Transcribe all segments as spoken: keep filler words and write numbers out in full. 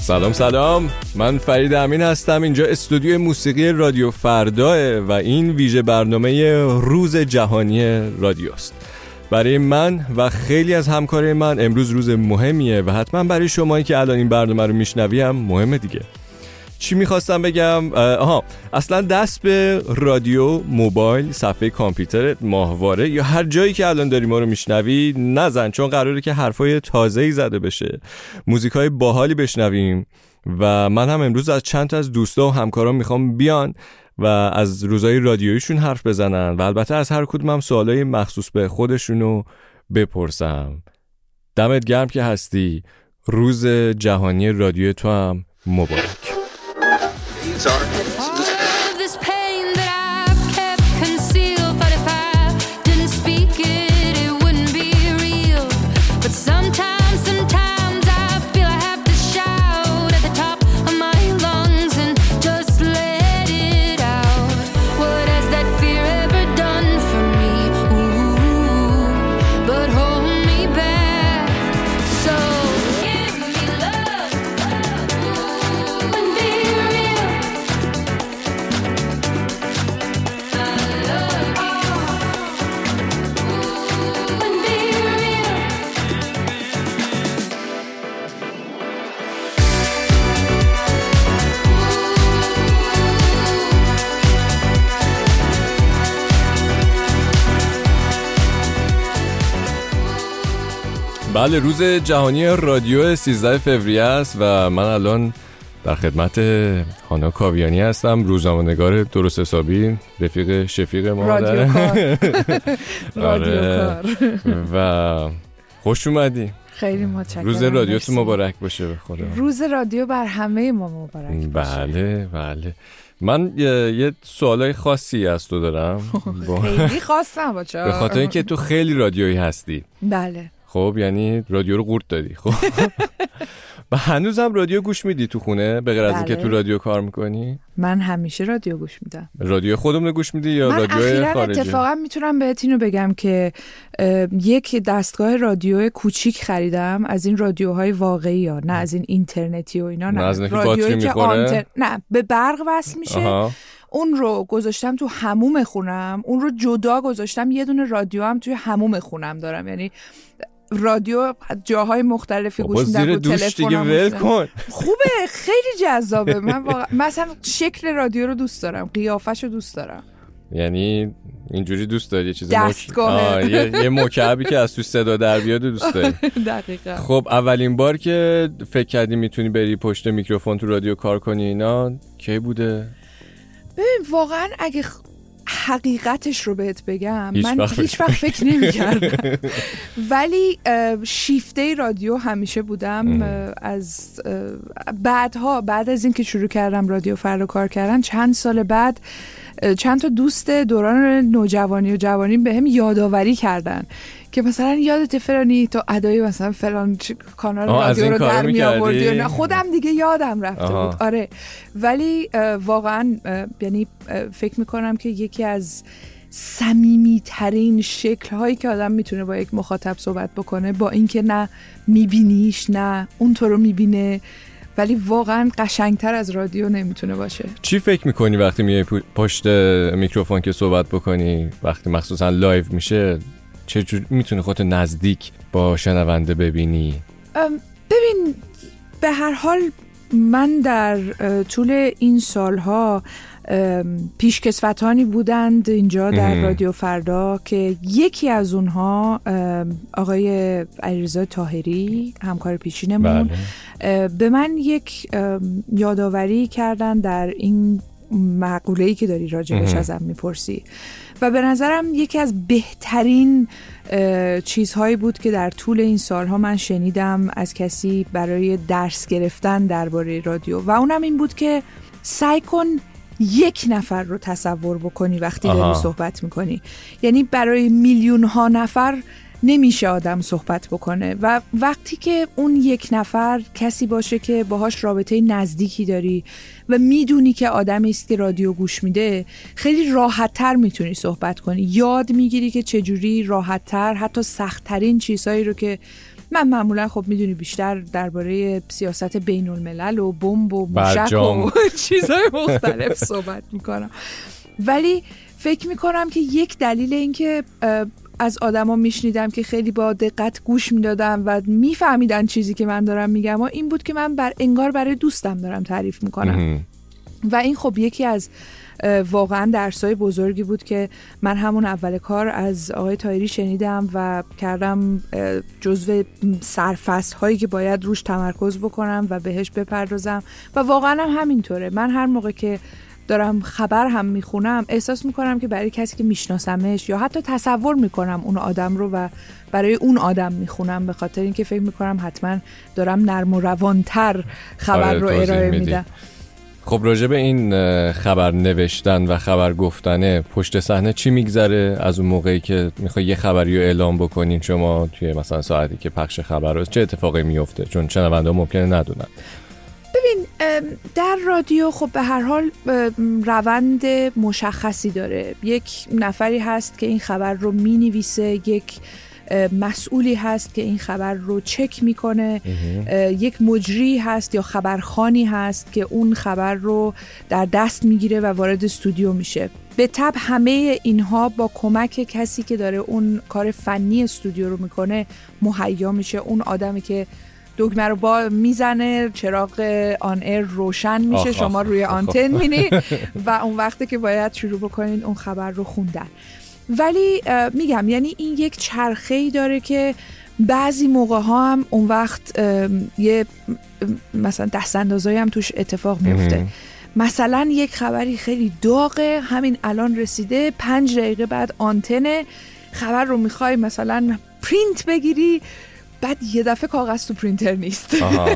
سلام سلام، من فرید امین هستم. اینجا استودیوی موسیقی رادیو فرداه و این ویژه برنامه روز جهانی رادیوست. برای من و خیلی از همکارای من امروز روز مهمیه و حتما برای شمایی که الان این برنامه رو میشنوی هم مهمه دیگه. چی میخواستم بگم؟ آها، اصلا دست به رادیو، موبایل، صفحه کامپیوتر، ماهواره یا هر جایی که الان داری ما رو میشنوی نزن، چون قراره که حرفای تازه‌ای زده بشه، موزیکای باحالی بشنویم و من هم امروز از چند تا از دوستا و همکارام میخوام بیان و از روزای رادیویشون حرف بزنن و البته از هر کدوم سوالای مخصوص به خودشونو بپرسم. دمت گرم که هستی. روز جهانی رادیو تو هم مبارک. بله، روز جهانی رادیو سیزده فوریه است و من الان در خدمت هانا کاویانی هستم، روزنامه‌نگار درست حسابی، رفیق شفیق ما رادیو کار. رادیو کار. و خوش اومدی. خیلی متشکرم. روز رادیوتون مبارک باشه به خدا. روز رادیو بر همه ما مبارک باشه. بله بله. من یه, یه سوالای خاصی از تو دارم. خیلی خاصم بچه. به خاطر اینکه تو خیلی رادیویی هستی. بله. خب یعنی رادیو رو قورت دادی. خب و هنوزم رادیو گوش میدی تو خونه به غیر از اینکه تو رادیو کار میکنی؟ من همیشه رادیو گوش میدم. رادیو خودمون رو گوش میدی یا رادیو خارجی؟ اتفاقا میتونم بهت اینو بگم که یک دستگاه رادیو کوچیک خریدم، از این رادیوهای واقعی ها، نه از این اینترنتی و اینا، نه, نه رادیویی که آنتن... نه به برق وصل میشه. آها. اون رو گذاشتم تو حموم خونم، اون رو جدا گذاشتم، یه دونه رادیو هم توی حموم خونم دارم، یعنی رادیو جاهای مختلفی گوش میدم و تلفنم ول کن. خوبه، خیلی جذابه. من واقعا مثلا شکل رادیو رو دوست دارم، قیافش رو دوست دارم. یعنی اینجوری دوست داری یه چیز دستگاه مک... یه, یه مکعبی که از تو صدا در بیاد دوست داری؟ دقیقاً. خب اولین بار که فکر کردی میتونی بری پشت میکروفون تو رادیو کار کنی اینا کی بوده؟ ببین واقعا اگه حقیقتش رو بهت بگم، هیچ من هیچ وقت فکر نمی کردم ولی شیفته رادیو همیشه بودم. از بعدها بعد از اینکه شروع کردم رادیو فردا کار کردن، چند سال بعد چند تا دوست دوران نوجوانی و جوانی بهم یادآوری کردن که مثلا یادت فلانی تو ادای مثلا فلان کانال رادیو رو در می آوردی. نه خودم دیگه یادم رفته آها. بود. آره ولی واقعا یعنی فکر میکنم که یکی از صمیمی ترین شکل هایی که آدم میتونه با یک مخاطب صحبت بکنه، با اینکه نه میبینیش نه اون تو رو میبینه، ولی واقعا قشنگتر از رادیو نمیتونه باشه. چی فکر میکنی وقتی میای پشت میکروفون که صحبت بکنی، وقتی مخصوصا لایو میشه، چجور میتونی خودت نزدیک با شنونده ببینی؟ ببین به هر حال من در طول این سالها پیشکسوتانی بودند اینجا در رادیو فردا که یکی از اونها آقای علیرضا طاهری، همکار پیشینمون، بله. به من یک یادآوری کردن در این مقوله‌ای که داری راجبش ازم میپرسی و به نظرم یکی از بهترین چیزهایی بود که در طول این سالها من شنیدم از کسی برای درس گرفتن درباره رادیو و اونم این بود که سعی کن یک نفر رو تصور بکنی وقتی داری صحبت میکنی. یعنی برای میلیون ها نفر نمیشه آدم صحبت بکنه و وقتی که اون یک نفر کسی باشه که باهاش رابطه نزدیکی داری و میدونی که آدمی است که رادیو گوش میده، خیلی راحت‌تر میتونی صحبت کنی. یاد میگیری که چجوری راحت‌تر حتی سخت‌ترین چیزهایی رو که من معمولا خب میدونی بیشتر درباره سیاست بین الملل و بمب و موشک و چیزهای مختلف صحبت میکنم، ولی فکر میکنم که یک دلیل این که از آدما میشنیدم که خیلی با دقت گوش میدادم و میفهمیدن چیزی که من دارم میگم و این بود که من بر انگار برای دوستم دارم تعریف میکنم و این خب یکی از واقعا درسای بزرگی بود که من همون اول کار از آقای طاهری شنیدم و کردم جزو سرفصل هایی که باید روش تمرکز بکنم و بهش بپردازم و واقعا هم همینطوره. من هر موقع که دارم خبر هم میخونم احساس میکنم که برای کسی که میشناسمش یا حتی تصور میکنم اون آدم رو و برای اون آدم میخونم، به خاطر اینکه فکر میکنم حتما دارم نرم و روانتر خبر رو ارائه میدم. خب راجع به این خبر نوشتن و خبر گفتنه پشت صحنه چی میگذره از اون موقعی که میخوای یه خبری رو اعلام بکنین شما توی مثلا ساعتی که پخش خبر رو چه اتفاقی میفته؟ چون شنونده ممکنه ندونن. ببین در رادیو خب به هر حال روند مشخصی داره. یک نفری هست که این خبر رو مینویسه، یک مسئولی هست که این خبر رو چک میکنه، یک مجری هست یا خبرخوانی هست که اون خبر رو در دست میگیره و وارد استودیو میشه. به طب همه اینها با کمک کسی که داره اون کار فنی استودیو رو میکنه مهیا میشه. اون آدمی که دکمه رو با میزنه، چراغ آن ایر روشن میشه، آخ شما آخ روی آخ آنتن مینی و اون وقته که باید شروع بکنین اون خبر رو خوندن. ولی میگم یعنی این یک چرخه‌ای داره که بعضی موقع ها هم اون وقت یه مثلا دستاندازایی هم توش اتفاق میفته. مثلا یک خبری خیلی داغه، همین الان رسیده، پنج دقیقه بعد آنتن خبر رو میخوای مثلا پرینت بگیری، بعد یه دفعه کاغذ تو پرینتر نیست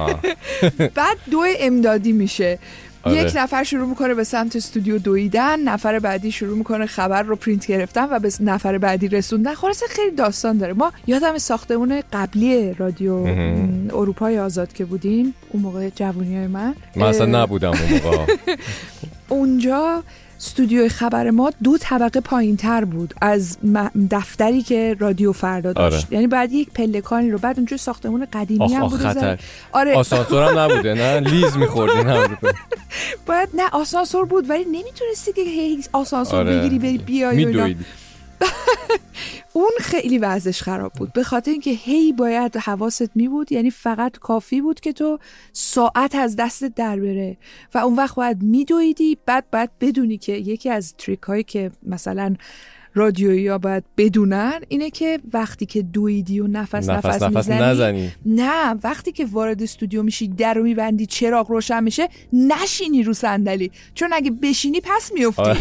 بعد دو امدادی میشه. آره. یک نفر شروع میکنه به سمت استودیو دویدن، نفر بعدی شروع میکنه خبر رو پرینت گرفتن و به نفر بعدی رسوندن. خلاصه خیلی داستان داره. ما یادم ساختمون قبلی رادیو اروپای آزاد که بودیم اون موقع، جوونیای من من اصلا نبودم اون موقع اونجا استودیوی خبر ما دو طبقه پایین تر بود از دفتری که رادیو فردا داشت. آره. یعنی بعد یک پلکانی رو، بعد اونجا ساختمون قدیمی آخ هم آخ بود. خطر. آره. آسانسور هم نبوده نه؟ لیز می‌خوردین هم. باید نه آسانسور بود ولی نمیتونستی که هی آسانسور آره. بگیری بری بیای. میدویدی. اون خیلی وضعش خراب بود به خاطر اینکه هی باید حواست می بود، یعنی فقط کافی بود که تو ساعت از دستت در بره و اون وقت باید میدویدی. بعد باید بدونی که یکی از تریک هایی که مثلا رادیویی ها باید بدونن اینه که وقتی که دویدی و نفس نفس, نفس, نفس میزنی نزنی. نه وقتی که وارد استودیو میشی در رو میبندی چراغ روشن میشه نشینی رو صندلی، چون اگه بشینی پس میافتی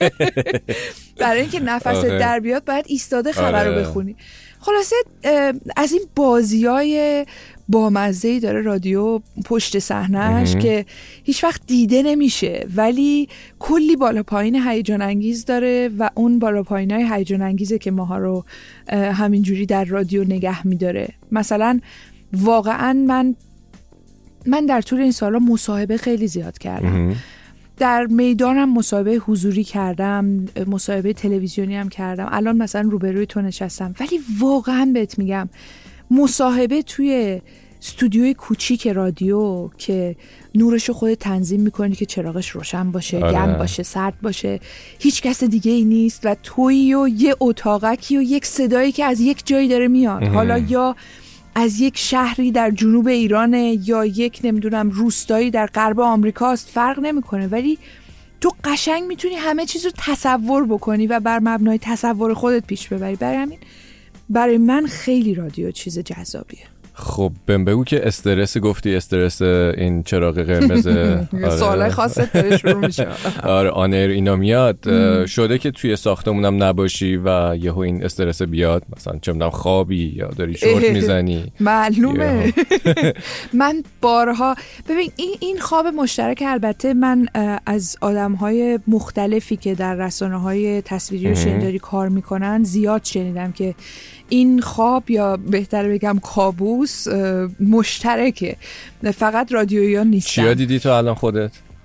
برای اینکه نفست در بیاد باید ایستاده خبر رو بخونی. خلاصه از این بازیای بامزه‌ای داره رادیو پشت صحنه‌اش که هیچ وقت دیده نمیشه ولی کلی بالا پایین هیجان انگیز داره و اون بالا پایینای هیجان انگیزه که ماها رو همینجوری در رادیو نگه میداره. مثلا واقعا من من در طول این سالا مصاحبه خیلی زیاد کردم. در میدانم مصاحبه حضوری کردم، مصاحبه تلویزیونی هم کردم، الان مثلا روبروی تو نشستم، ولی واقعا بهت میگم مصاحبه توی استودیوی کوچیک رادیو که نورشو خودت تنظیم میکنی که چراغش روشن باشه، آره. گرم باشه، سرد باشه، هیچ کس دیگه ای نیست و تویی و یه اتاقکی و یک صدایی که از یک جایی داره میاد، حالا یا از یک شهری در جنوب ایرانه یا یک نمیدونم روستایی در غرب آمریکاست، فرق نمیکنه، ولی تو قشنگ میتونی همه چیز رو تصور بکنی و بر مبنای تصور خودت پیش ببری. برای همین برای من خیلی رادیو چیز جذابیه. خب بهم بگو که استرس، گفتی استرس این چراغ قرمز آره. سوالای خاصت داره شروع میشه. آره آن ایر اینا میاد. شده که توی ساختمونم نباشی و یهو این استرس بیاد، مثلا چه میدونم خوابی یا داری شورت میزنی؟ معلومه. من بارها ببین این این خواب مشترک، البته من از آدم‌های مختلفی که در رسانه‌های تصویری و شنیداری کار میکنن زیاد شنیدم که این خواب یا بهتر بگم کابوس مشترکه، فقط رادیویی ها نیستن. چیا دیدی تو الان خودت؟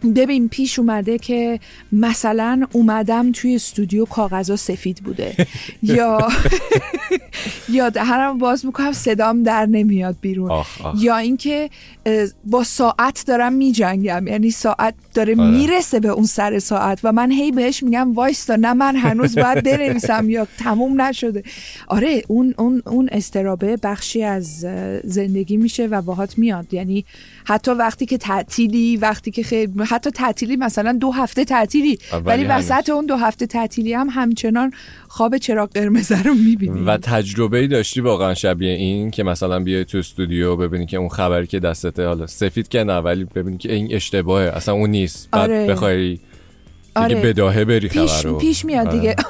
ببین پیش اومده که مثلا اومدم توی استودیو کاغذا سفید بوده یا یا دهنم باز میکنم صدام در نمیاد بیرون. آخ آخ. یا اینکه با ساعت دارم میجنگم، یعنی ساعت داره آره. میرسه به اون سر ساعت و من هی بهش میگم وایستا، نه من هنوز باید بنویسم یا تموم نشده. آره اون اون اون استرابه بخشی از زندگی میشه و باهات میاد، یعنی حتی وقتی که تعطیلی، وقتی که خیلی حتی تعطیلی مثلا دو هفته تعطیلی ولی وسط اون دو هفته تعطیلی هم همچنان خواب چراغ قرمز رو میبینی. و تجربه‌ای داشتی واقعا شبیه این که مثلا بیای تو استودیو ببینی که اون خبری که دستته حالا سفید که نه ولی ببینی که این اشتباهه اصلا اون نیست، بعد آره. بخوای دیگه آره. بداهه بری پیش خبر رو پیش میاد آره. دیگه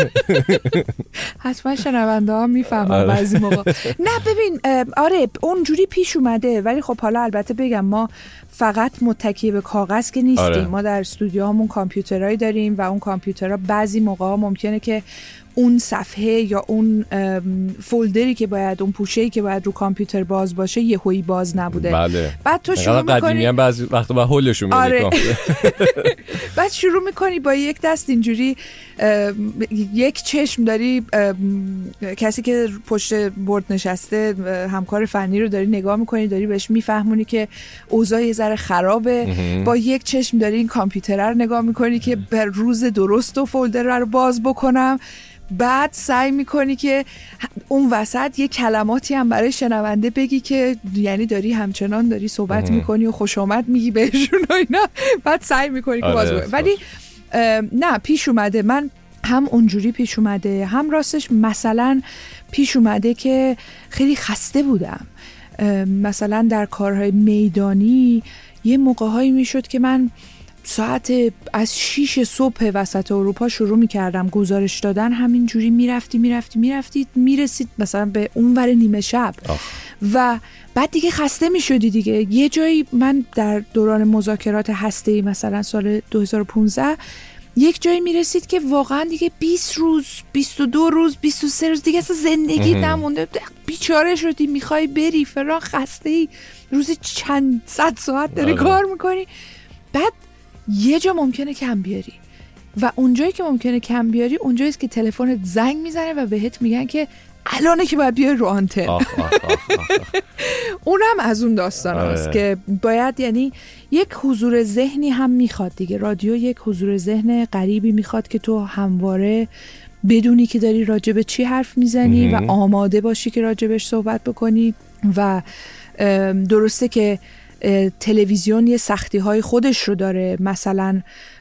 حتما شنونده ها میفهمن آره. بعضی موقع. نه ببین آره اونجوری پیش اومده، ولی خب حالا البته بگم ما فقط متکی به کاغذ که نیستیم آره. ما در استودیوهامون کامپیوترایی داریم و اون کامپیوترها بعضی موقع ها ممکنه که اون صفحه یا اون فولدری که باید، اون پوشه‌ای که باید رو کامپیوتر باز باشه یهویی باز نبوده. بله. بعد تو شروع می‌کنی قدیمی هم بعضی وقتا با هولشون می‌کنی. آره. بعد شروع می‌کنی با یک دست اینجوری یک چشم داری کسی که پشت برد نشسته همکار فنی رو داری نگاه می‌کنی، داری بهش میفهمونی که اوضاع یه ذره خرابه، با یک چشم داری این کامپیوتر رو نگاه می‌کنی که بر روز درست و فولدر رو باز بکنم. بعد سعی میکنی که اون وسط یه کلماتی هم برای شنونده بگی که یعنی داری همچنان داری صحبت میکنی و خوش آمد میگی بهشون و اینا، بعد سعی میکنی که باز بگی. ولی نه پیش اومده من هم اونجوری پیش اومده، هم راستش مثلا پیش اومده که خیلی خسته بودم. مثلا در کارهای میدانی یه موقعهایی میشد که من ساعت از شیش صبح وسط اروپا شروع می‌کردم گزارش دادن، همین جوری میرفتی میرفتی میرفتی میرسید مثلا به اونور نیمه شب آخ. و بعد دیگه خسته میشدی دیگه. یه جایی من در دوران مذاکرات هسته‌ای مثلا سال دو هزار و پانزده یک جایی میرسید که واقعا دیگه بیست روز بیست و دو روز بیست و سه روز دیگه اصلا زندگی نمونده، بیچاره شدی، میخوای بری فران، خسته‌ای، روزی چند صد ساعت داری آره. کار میکنی. بعد یه جا ممکنه کم بیاری و اونجایی که ممکنه کم بیاری اونجاییست که تلفنت زنگ میزنه و بهت میگن که الانه که باید بیای رو آنتن. اونم از اون داستان هست که باید، یعنی یک حضور ذهنی هم میخواد دیگه. رادیو یک حضور ذهن غریبی میخواد که تو همواره بدونی که داری راجب چی حرف میزنی و آماده باشی که راجبش صحبت بکنی. و درسته که تلویزیون یه سختی های خودش رو داره، مثلا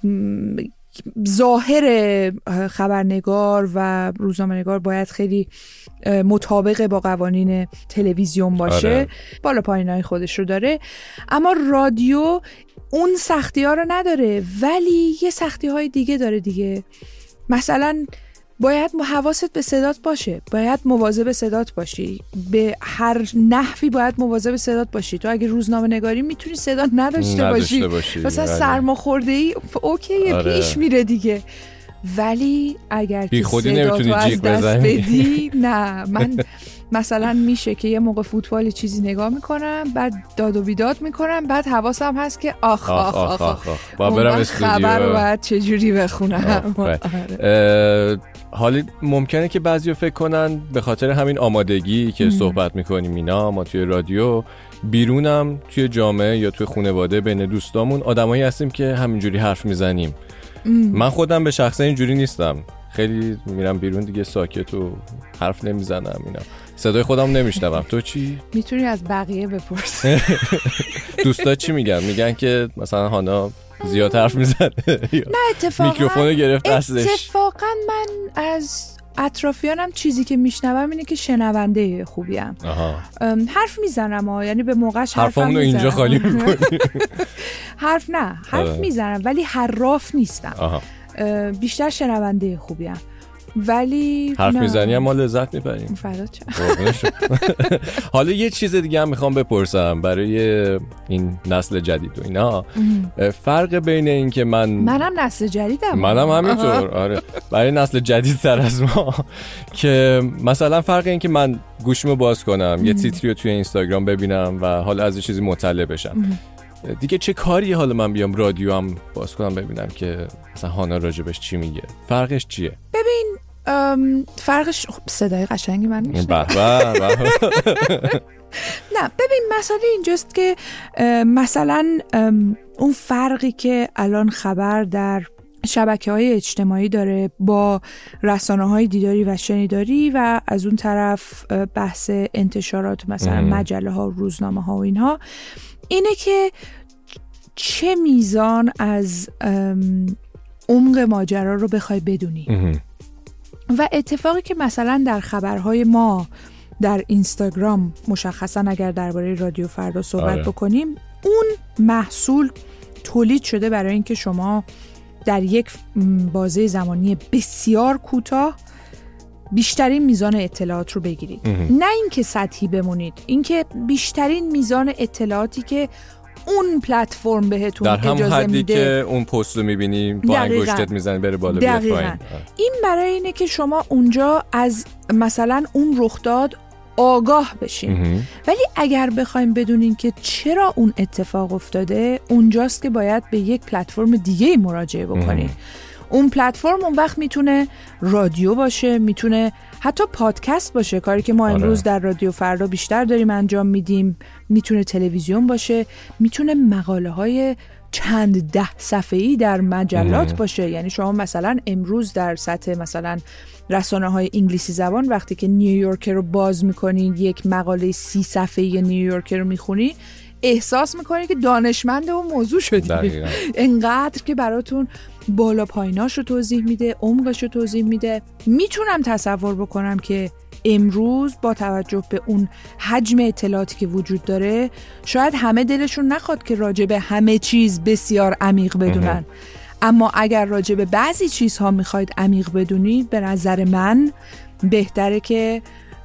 ظاهر خبرنگار و روزنامه‌نگار باید خیلی مطابق با قوانین تلویزیون باشه آره. بالا پایینای خودش رو داره، اما رادیو اون سختی ها رو نداره ولی یه سختی های دیگه داره دیگه. مثلا باید حواست به صدات باشه، باید مواظب صدات باشی، به هر نحوی باید مواظب صدات باشی. تو اگه روزنامه نگاری میتونی صدا نداشته, نداشته باشی مثلا سرماخورده ای اوکی آره. پیش میره دیگه، ولی اگر که صداتو از دست بدی نه. من مثلا میشه که یه موقع فوتبال چیزی نگاه میکنم بعد داد و بیداد میکنم، بعد حواسم هست که آخ آخ آخ آخ, آخ. با برم استودیو خبر رو باید چجوری بخونم. حالا ممکنه که بعضی فکر کنن به خاطر همین آمادگی که ام. صحبت میکنیم اینا، ما توی رادیو بیرونم توی جامعه یا توی خانواده بین دوستامون آدمایی هستیم که همینجوری حرف میزنیم. من خودم به شخصه اینجوری نیستم، خیلی میرم بیرون دیگه ساکت و حرف نمیزنم، اینا صدای خودم نمیشنوم. تو چی؟ میتونی از بقیه بپرس. دوستا چی میگن؟ میگن که مثلا هانا زیاد حرف میزنه. نه اتفاقا میکروفونو گرفت دستش. اتفاقا من از اطرافیانم چیزی که میشنوم اینه که شنونده خوبیم. حرف میزنم ها، یعنی به موقعش حرفم حرفمونو اینجا خالی میکنی. حرف نه حرف میزنم ولی حراف نیستم. آها. بیشتر شنونده خوبیم ولی حرف میزنی هم ما لذت میبریم. فدا چه. حالا یه چیز دیگه هم میخوام بپرسم برای این نسل جدید و اینا، فرق بین این که من منم نسل جدیدم، منم همینطور آره، برای نسل جدید تر از ما که مثلا فرق این که من گوشیمو باز کنم یه تیتری رو توی اینستاگرام ببینم و حالا از یه چیزی مطلع بشم، دیگه چه کاری حالا من بیام رادیو هم باز کنم ببینم که مثلا هانا راجبش چی میگه؟ فرقش چیه؟ ببین فرقش خب صدای قشنگی من میشه. به به. نه ببین مسئله اینجاست که مثلا اون فرقی که الان خبر در شبکه‌های اجتماعی داره با رسانه‌های دیداری و شنیداری و از اون طرف بحث انتشارات مثلا مجله‌ها، روزنامه‌ها و اینها، اینه که چه میزان از عمق ماجرا رو بخوای بدونی. و اتفاقی که مثلا در خبرهای ما در اینستاگرام مشخصا اگر درباره رادیو فردا صحبت آره. بکنیم، اون محصول تولید شده برای اینکه شما در یک بازه زمانی بسیار کوتاه بیشترین میزان اطلاعات رو بگیرید. نه اینکه سطحی بمونید، اینکه بیشترین میزان اطلاعاتی که اون پلتفرم بهتون اجازه میده، در هم حدی که اون پست رو میبینی با انگشتت میزنی بره بالا بیاد پایین. این برای اینه که شما اونجا از مثلا اون رخداد آگاه بشین. ولی اگر بخوایم بدونین که چرا اون اتفاق افتاده، اونجاست که باید به یک پلتفرم دیگه مراجعه بکنین. اون پلتفرم اون وقت میتونه رادیو باشه، میتونه حتی پادکست باشه، کاری که ما امروز در رادیو فردا بیشتر داریم انجام میدیم، میتونه تلویزیون باشه، میتونه مقاله های چند ده صفحه‌ای در مجلات ام. باشه. یعنی شما مثلا امروز در سطح مثلا رسانه های انگلیسی زبان وقتی که نیویورکر رو باز میکنین، یک مقاله سی صفحه‌ای نیویورکر رو میخونی، احساس میکنی که دانشمند اون موضوع شدی. انقدر که براتون بالا پاییناش رو توضیح میده، عمقش رو توضیح میده. میتونم تصور بکنم که امروز با توجه به اون حجم اطلاعاتی که وجود داره، شاید همه دلشون نخواد که راجع به همه چیز بسیار عمیق بدونن. اما اگر راجع به بعضی چیزها میخواید عمیق بدونید، به نظر من بهتره که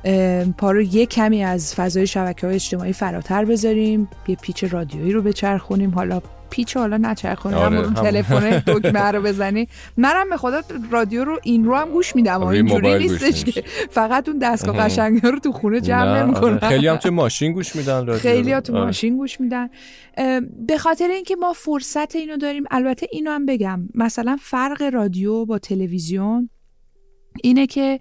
پارو یک کمی از فضای شبکه‌های اجتماعی فراتر بذاریم، یه پیچ رادیویی رو بچرخونیم. حالا پیچ حالا نچرخونیم، آره، همون تلفن دکمه رو بزنی. منم به خدا رادیو رو این رو هم گوش میدم، اینجوری نیستش که فقط اون دستگاه قشنگا رو تو خونه جمع نمی‌کنم. خیلی هم تو ماشین گوش میدن رادیو، خیلی هم تو ماشین گوش میدن. به خاطر اینکه ما فرصت اینو داریم. البته اینو هم بگم، مثلا فرق رادیو با تلویزیون اینه که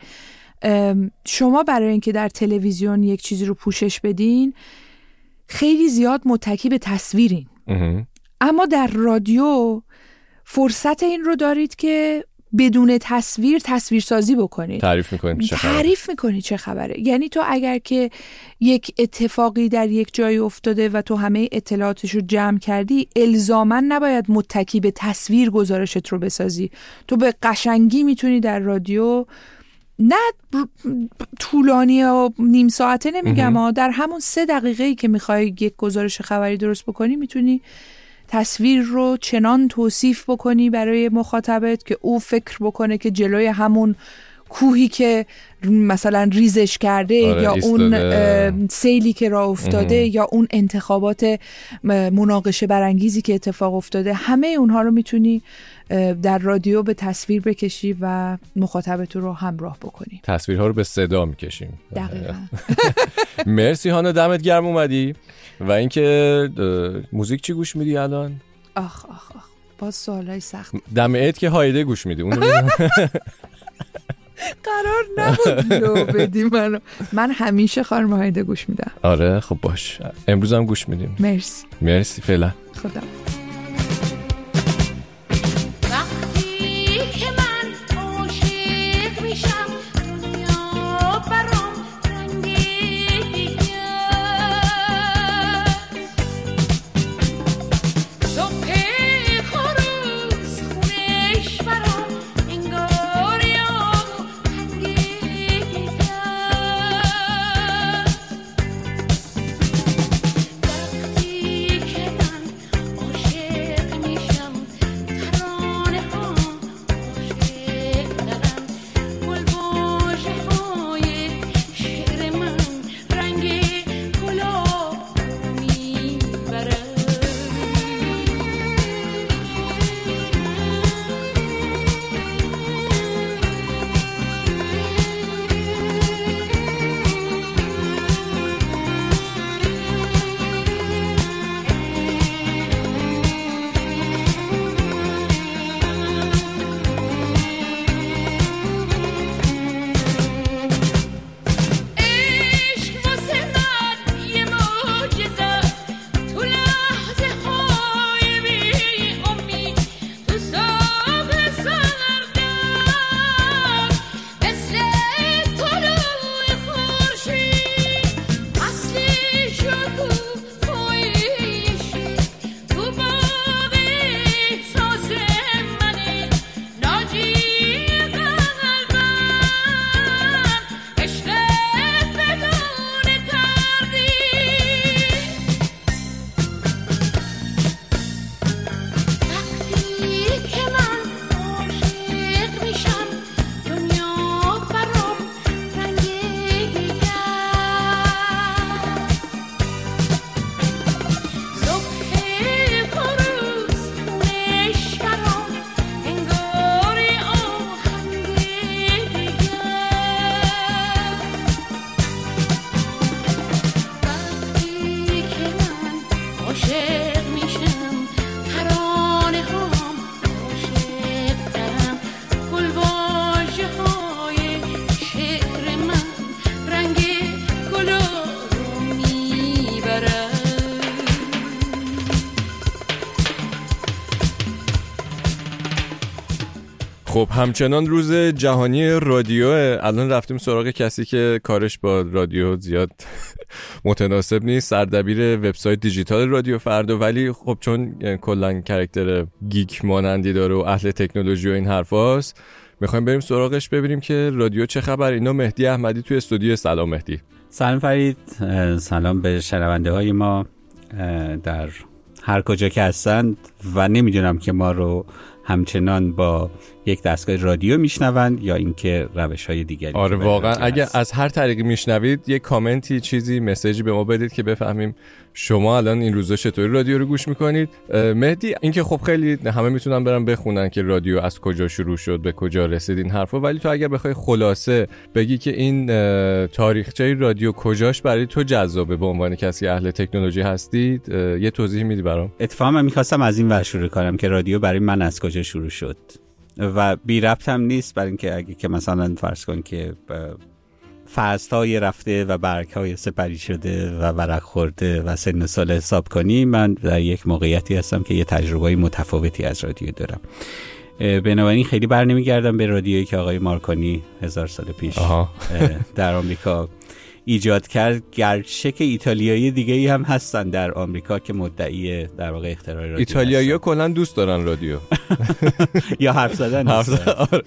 شما برای اینکه در تلویزیون یک چیزی رو پوشش بدین، خیلی زیاد متکی به تصویرین. اما در رادیو فرصت این رو دارید که بدون تصویر تصویرسازی بکنید، تعریف میکنید چه خبره. تعریف میکنید چه خبره. یعنی تو اگر که یک اتفاقی در یک جای افتاده و تو همه اطلاعاتش رو جمع کردی، الزاماً نباید متکی به تصویر گزارشت رو بسازی. تو به قشنگی میتونی در رادیو، نه طولانی و نیم ساعته نمیگم ها، در همون سه دقیقه‌ای که میخوای یک گزارش خبری درست بکنی، میتونی تصویر رو چنان توصیف بکنی برای مخاطبت که او فکر بکنه که جلوی همون کوهی که مثلا ریزش کرده، آره، یا اون سیلی که راه افتاده، اه. یا اون انتخابات مناقشه برانگیزی که اتفاق افتاده، همه اونها رو میتونی در رادیو به تصویر بکشی و مخاطبت رو همراه بکنی. تصویرها رو به صدا میکشیم. دقیقاً. مرسی هانا، دمت گرم اومدی. و اینکه موزیک چی گوش میدی الان؟ آخ آخ آخ باز سوالای سخت. دم عید که هایده گوش میدی اون قرار نبود لو بدی منو. من همیشه خانم هایده گوش میدم. آره خب باش، امروز هم گوش میدیم. مرسی. مرسی، فعلا. خدا. وقتی که من عاشق خب همچنان روز جهانی رادیو، الان رفتیم سراغ کسی که کارش با رادیو زیاد متناسب نیست، سردبیر وبسایت دیجیتال رادیو فردا، ولی خب چون کلا کاراکتر گیک مانندی داره و اهل تکنولوژی و این حرفاست، میخوایم بریم سراغش ببینیم که رادیو چه خبر. اینا مهدی احمدی توی استودیو. سلام مهدی. سلام فرید، سلام به شنونده های ما در هر کجا که هستند و نمیدونم که ما رو همچنان با یک دستگاه رادیو میشنوند یا اینکه روش‌های دیگری. آره واقعا اگه از هر طریقی میشنوید یک کامنتی، چیزی، مسیجی به ما بدید که بفهمیم شما الان این روزا چطوری رادیو رو گوش میکنید. مهدی، اینکه خب خیلی همه میتونن برن بخونن که رادیو از کجا شروع شد، به کجا رسید این حرفا، ولی تو اگر بخوای خلاصه بگی که این تاریخچه رادیو کجاش برای تو جذابه به عنوان کسی اهل تکنولوژی هستید، یه توضیح میدی برام؟ اتفاقا من می‌خواستم از این ور شروع کنم که رادیو برای من از کجا شروع شد و بی ربط هم نیست، برای اینکه اگه که مثلا فرض کن که فصل‌های رفته و برگ‌های سپری شده و ورق خورده و سن و سال حساب کنی، من در یک موقعیتی هستم که یه تجربه متفاوتی از رادیو دارم. بنابراین خیلی برنمیگردم به رادیویی که آقای مارکونی هزار سال پیش در آمریکا ایجاد کرد، گرچه که ایتالیایی دیگه‌ای هم هستن در آمریکا که مدعی در واقع اختراع رادیو. ایتالیایی‌ها کلاً دوست دارن رادیو یا حرف زدن. حرف زدن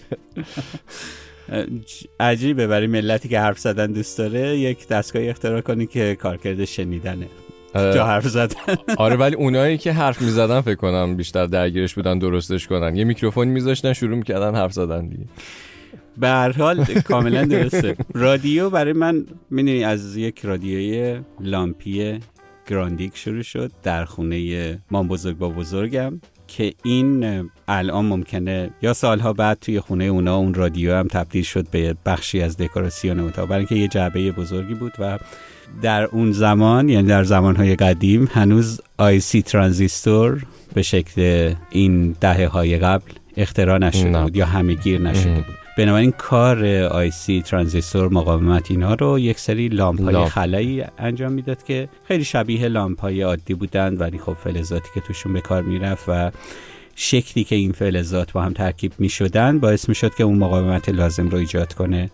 عجیبه برای ملتی که حرف زدن دوست داره یک دستگاه اختراع کنی که کارکرد شنیدنه جا حرف زدن. آره ولی اونایی که حرف میزدن فکر کنم بیشتر درگیرش بودن درستش کنن، یه میکروفون میذاشتن شروع میکردن حرف زدن دیگه. به هر حال کاملا درسته. رادیو برای من میدونی از یک رادیوی لامپی گراندیک شروع شد در خونه مام بزرگ با بزرگم که این الان ممکنه یا سالها بعد توی خونه اونا اون رادیو هم تبدیل شد به بخشی از دکوراسیون اتاق، برای اینکه یه جعبه بزرگی بود و در اون زمان، یعنی در زمانهای قدیم، هنوز آی سی ترانزیستور به شکل این دهه های قبل اختراع نشده بود یا همه‌گیر نشده بود. بنابراین کار آی سی ترانزیستور، مقاومت، اینا رو یک سری لامپ‌های لامپ. خلایی انجام میداد که خیلی شبیه لامپ‌های عادی بودند، ولی خب فلزاتی که توشون به کار میرفت و شکلی که این فلزات با هم ترکیب میشدن باعث میشد که اون مقاومت لازم رو ایجاد کنه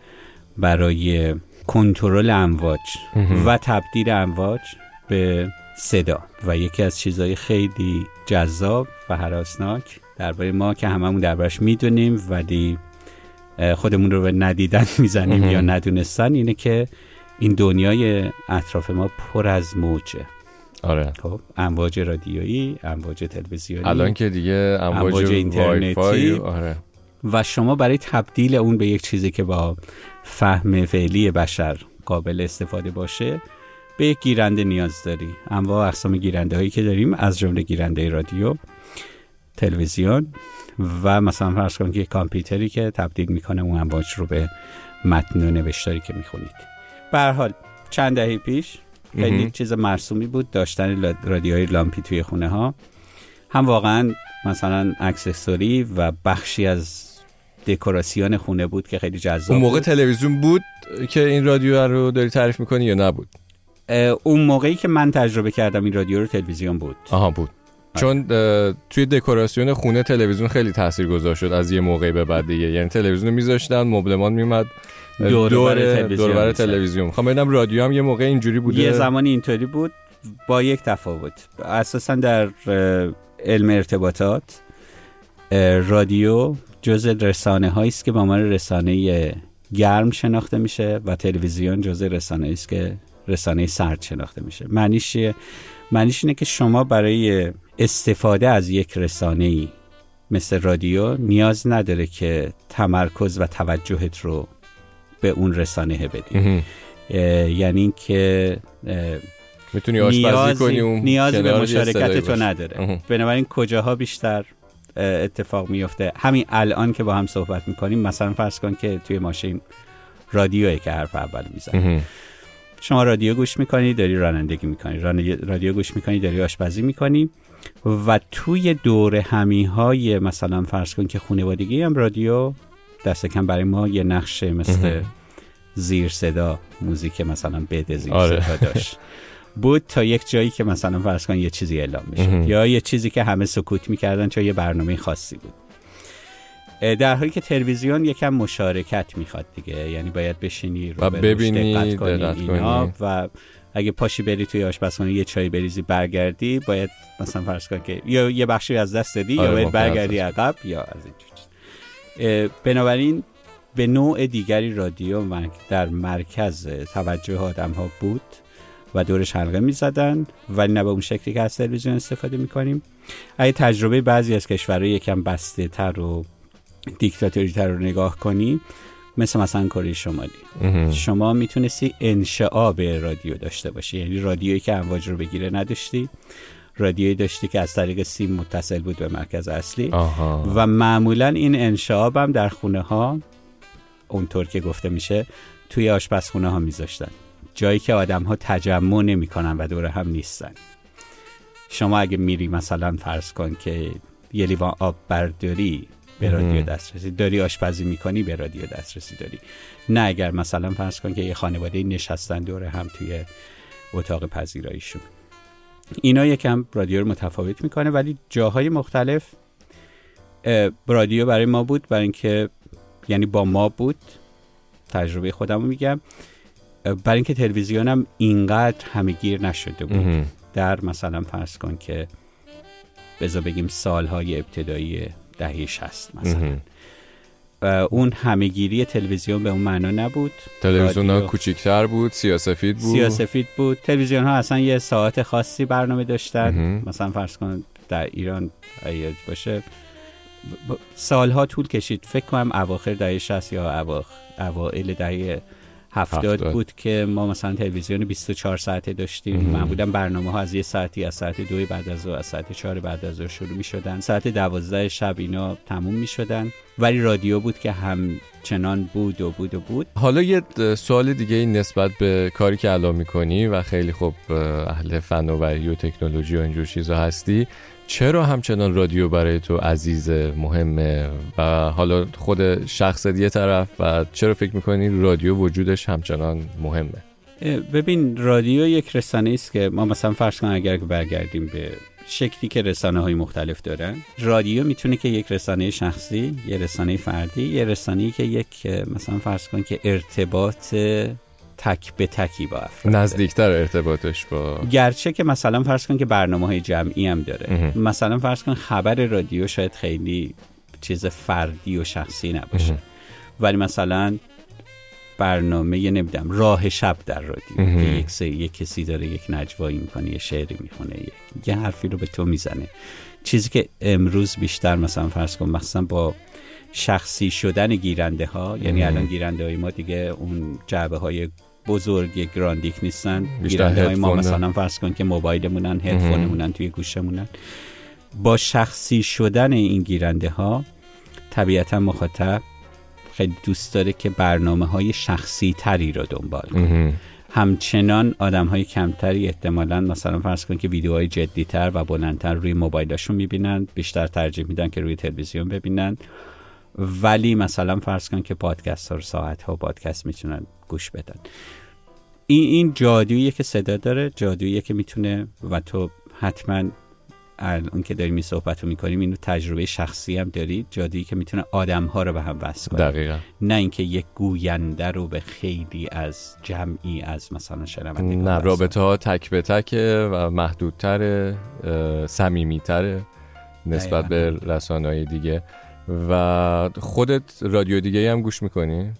برای کنترل امواج و تبدیل امواج به صدا. و یکی از چیزهای خیلی جذاب و هراسناک درباره ما که هممون دربارش میدونیم ولی خودمون رو به ندیدن میزنیم یا ندونستن، اینه که این دنیای اطراف ما پر از موجه. آره. خب امواج رادیویی، امواج تلویزیونی، الان که دیگه امواج, امواج اینترنتی. آره. و شما برای تبدیل اون به یک چیزی که با فهم فعلی بشر قابل استفاده باشه به یک گیرنده نیاز داری. انواع اقسام گیرنده هایی که داریم از جمله گیرنده رادیو، تلویزیون و مثلا فرض کن که یک کامپیوتری که تبدیل میکنه اون امواج رو به متن و نوشتاری که میخونید. به هر حال چند دهه پیش خیلی چیز مرسومی بود داشتن رادیوهای لامپی توی خونه ها، هم واقعا مثلا اکسسوری و بخشی از دکوراسیون خونه بود که خیلی جذاب. اون موقع بود. تلویزیون بود که این رادیو رو داری تعریف میکنی یا نبود؟ اون موقعی که من تجربه کردم این رادیو رو تلویزیون بود. آها بود. چون توی دکوراسیون خونه تلویزیون خیلی تاثیرگذار شد از یه موقعی به بعد دیگه، یعنی تلویزیون میذاشتن، مبلمان میومد دور دور تلویزیون. خب ببینم رادیو هم یه موقع اینجوری بوده، یه زمانی اینطوری بود با یک تفاوت. اساسا در علم ارتباطات رادیو جزء رسانه هایی است که به عنوان رسانه گرم شناخته میشه و تلویزیون جزء رسانه است که رسانه سرد شناخته میشه. معنیش معنیش اینه که شما برای استفاده از یک رسانه‌ای مثل رادیو نیاز نداره که تمرکز و توجهت رو به اون رسانه بدی. یعنی این که میتونی آشپزی کنی اون نیازی به مشارکت تو نداره. بنابراین کجاها بیشتر اتفاق میفته؟ همین الان که با هم صحبت میکنیم، مثلا فرض کن که توی ماشین رادیویی که حرف اول میزنه، شما رادیو گوش میکنی داری رانندگی میکنی، رادیو گوش میکنی داری آشپزی میکنی و توی دور همی های مثلا فرض کن که خانوادگی هم رادیو دست کم برای ما یه نقش مثل زیر صدا موزیک مثلا بده زیر آره. صدا داشت بود تا یک جایی که مثلا فرض کن یه چیزی اعلام میشه یا یه چیزی که همه سکوت میکردن چون یه برنامه خاصی بود. در حالی که تلویزیون یکم مشارکت میخواد دیگه، یعنی باید بشینی و ببینی، دقت کنی دقت اینا کنی. و اگه پاشی بری توی آشپزخونه یه چای بریزی برگردی، باید مثلا فرض کن که یا یه بخشی از دست دادی آره، یا باید برگردی عقب یا از این چیز. بنابراین به نوع دیگری رادیو در مرکز توجه آدم ها بود و دورش حلقه می زدن، ولی نه به اون شکلی که از تلویزیون استفاده می کنیم. اگه تجربه بعضی از کشورها یکم بسته تر و دیکتاتوری تر رو نگاه کنی، مثل مثلا کره شمالی، شما میتونستی انشعاب رادیو داشته باشی، یعنی رادیویی که امواج رو بگیره نداشتی، رادیویی داشتی که از طریق سیم متصل بود به مرکز اصلی. آها. و معمولا این انشعاب هم در خونه ها اونطور که گفته میشه توی آشپزخونه ها میذاشتن، جایی که آدم ها تجمع نمی کنن و دور هم نیستن. شما اگه میری مثلا فرض کن که یه لیوان آب برداری، به رادیو دسترسی داری، آشپزی میکنی، به رادیو دسترسی داری. نه اگر مثلا فرض کن که یه خانواده نشستن دور هم توی اتاق پذیراییشون. اینا یکم رادیو رو متفاوت میکنه، ولی جاهای مختلف رادیو برای ما بود، برای اینکه یعنی با ما بود. تجربه خودم رو میگم، برای اینکه تلویزیونم اینقدر همه‌گیر نشده بود. در مثلا فرض کن که بذار بگیم سالهای ابتدایی دهه شصت مثلا اون همه‌گیری تلویزیون به اون معنا نبود. تلویزیون ها کوچیک‌تر بود، سیاه‌سفید بود. سیاه‌سفید بود. تلویزیون ها اصلا یه ساعت خاصی برنامه داشتن. مثلا فرض کن در ایران اگه باشه سالها طول کشید، فکر کنم اواخر دهه شصت یا اواخر اوایل دهه هفتاد بود که ما مثلا تلویزیون بیست و چهار ساعته داشتیم. معمولا برنامه ها از یه ساعتی از ساعت دو بعد از ظهر، از ساعت چهار بعد از ظهر شروع می شدن، ساعت دوازده شب اینا تموم می شدن. ولی رادیو بود که همچنان بود و بود و بود. حالا یه سوال دیگه نسبت به کاری که الان میکنی و خیلی خوب اهل فناوری و تکنولوژی و اینجور چیزا هستی، چرا همچنان رادیو برای تو عزیز، مهمه و حالا خود شخصت یه طرف، و چرا فکر میکنی رادیو وجودش همچنان مهمه؟ ببین، رادیو یک رسانه است که ما مثلا فرض کن اگر برگردیم به شکلی که رسانه های مختلف دارن، رادیو میتونه که یک رسانه شخصی، یه رسانه فردی، یه رسانه‌ای که یک مثلا فرض کن که ارتباط تک به تکی با افراد، نزدیکتر ارتباطش با، گرچه که مثلا فرض کن که برنامه‌های جمعی هم داره. اه. مثلا فرض کن خبر رادیو شاید خیلی چیز فردی و شخصی نباشه، اه. ولی مثلا برنامه نمیدونم راه شب در رادیو که یک سری یک کسی داره یک نجوایی میکنه، یه شعری میخونه، یه حرفی رو به تو میزنه. چیزی که امروز بیشتر مثلا فرض کن مثلا با شخصی شدن گیرنده ها، یعنی الان گیرنده های ما دیگه اون جعبه های بزرگ گراندیک نیستن، گیرنده های ما مثلا فرض کن که موبایلمونن، هدفونمونن توی گوشمونن. با شخصی شدن این گیرنده ها طبیعتا مخاطب خیلی دوست داره که برنامه های شخصی تری رو دنبال کنه. همچنان آدم های کمتری احتمالاً مثلا فرض کن که ویدیوهای جدی تر و بلندتر روی موبایلشون میبینن، بیشتر ترجیح میدن که روی تلویزیون ببینن. ولی مثلا فرض کن که پادکست ها رو ساعت ها پادکست میتونن گوش بدن. این این جادوییه که صدا داره، جادوییه که میتونه، و تو حتما الان که داریم این صحبت رو میکنیم اینو تجربه شخصی هم داری، جادویی که میتونه آدم ها رو به هم وصل کنه. دقیقاً. نه اینکه یک گوینده رو به خیلی از جمعی از مثلا شنوندگان، نه، رابطه ها تک به تک و محدودتره، صمیمیتره نسبت به رسانه‌های دیگه. و خودت رادیو دیگه هم گوش میکنی؟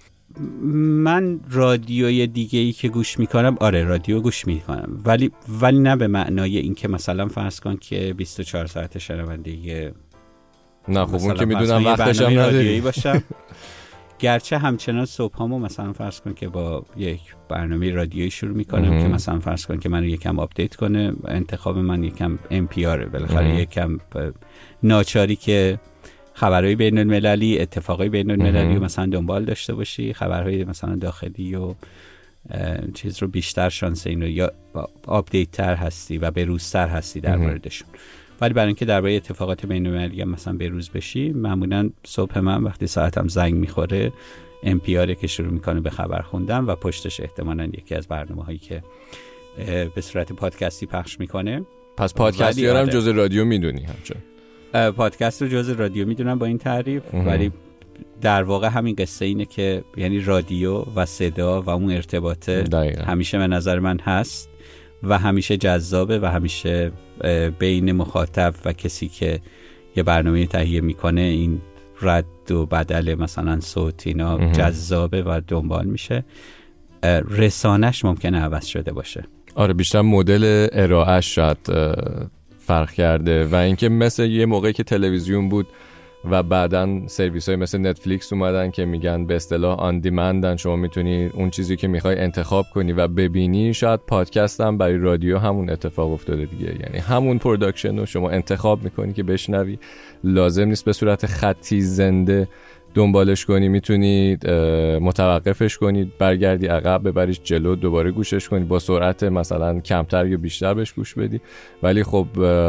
من رادیوی دیگه‌ای که گوش میکنم، آره رادیو گوش میکنم، ولی ولی نه به معنای این که مثلا فرض کن که بیست و چهار ساعت شنوندگی، نه خب اون که میدونم وقتش هم نداری باشم. گرچه همچنان صبحامو مثلا فرض کن که با یک برنامه رادیویی شروع میکنم که مثلا فرض کن که منو یکم آپدیت کنه. انتخاب من یکم ام پی آر، بالاخره یکم ناچاری که خبرهای بین المللی، اتفاقای بین المللی رو مثلا دنبال داشته باشی، خبرهای مثلا داخلی و چیز رو بیشتر شانس اینو یا آپدیت تر هستی و بروزتر هستی در موردشون. ولی برای اینکه درباره اتفاقات بین المللی مثلا بروز بشی، معمولا صبح من وقتی ساعتم زنگ میخوره ام پی آر که شروع میکنه به خبر خوندن و پشتش احتمالاً یکی از برنامه‌هایی که به صورت پادکستی پخش میکنه. پس پادکستی هم جزء رادیو میدونی همچنان؟ پادکست رو جز رادیو میدونم با این تعریف، ولی در واقع همین قصه اینه که یعنی رادیو و صدا و اون ارتباطه دقیقا. همیشه به نظر من هست و همیشه جذابه و همیشه بین مخاطب و کسی که یه برنامه تهیه میکنه این رد و بدل مثلا صوت اینا جذابه و دنبال میشه. رسانش ممکنه عوض شده باشه. آره بیشتر مدل ارائهش شاید فرق کرده و اینکه مثل یه موقعی که تلویزیون بود و بعدن سرویس های مثل نتفلیکس اومدن که میگن به اصطلاح آن دیمندن، شما میتونی اون چیزی که میخوای انتخاب کنی و ببینی. شاید پادکست هم برای رادیو همون اتفاق افتاده دیگه، یعنی همون پروداکشن رو شما انتخاب میکنی که بشنوی، لازم نیست به صورت خطی زنده دنبالش کنی، میتونی متوقفش کنی، برگردی عقب، ببریش جلو، دوباره گوشش کنی، با سرعت مثلا کمتر یا بیشتر بهش گوش بدی. ولی خب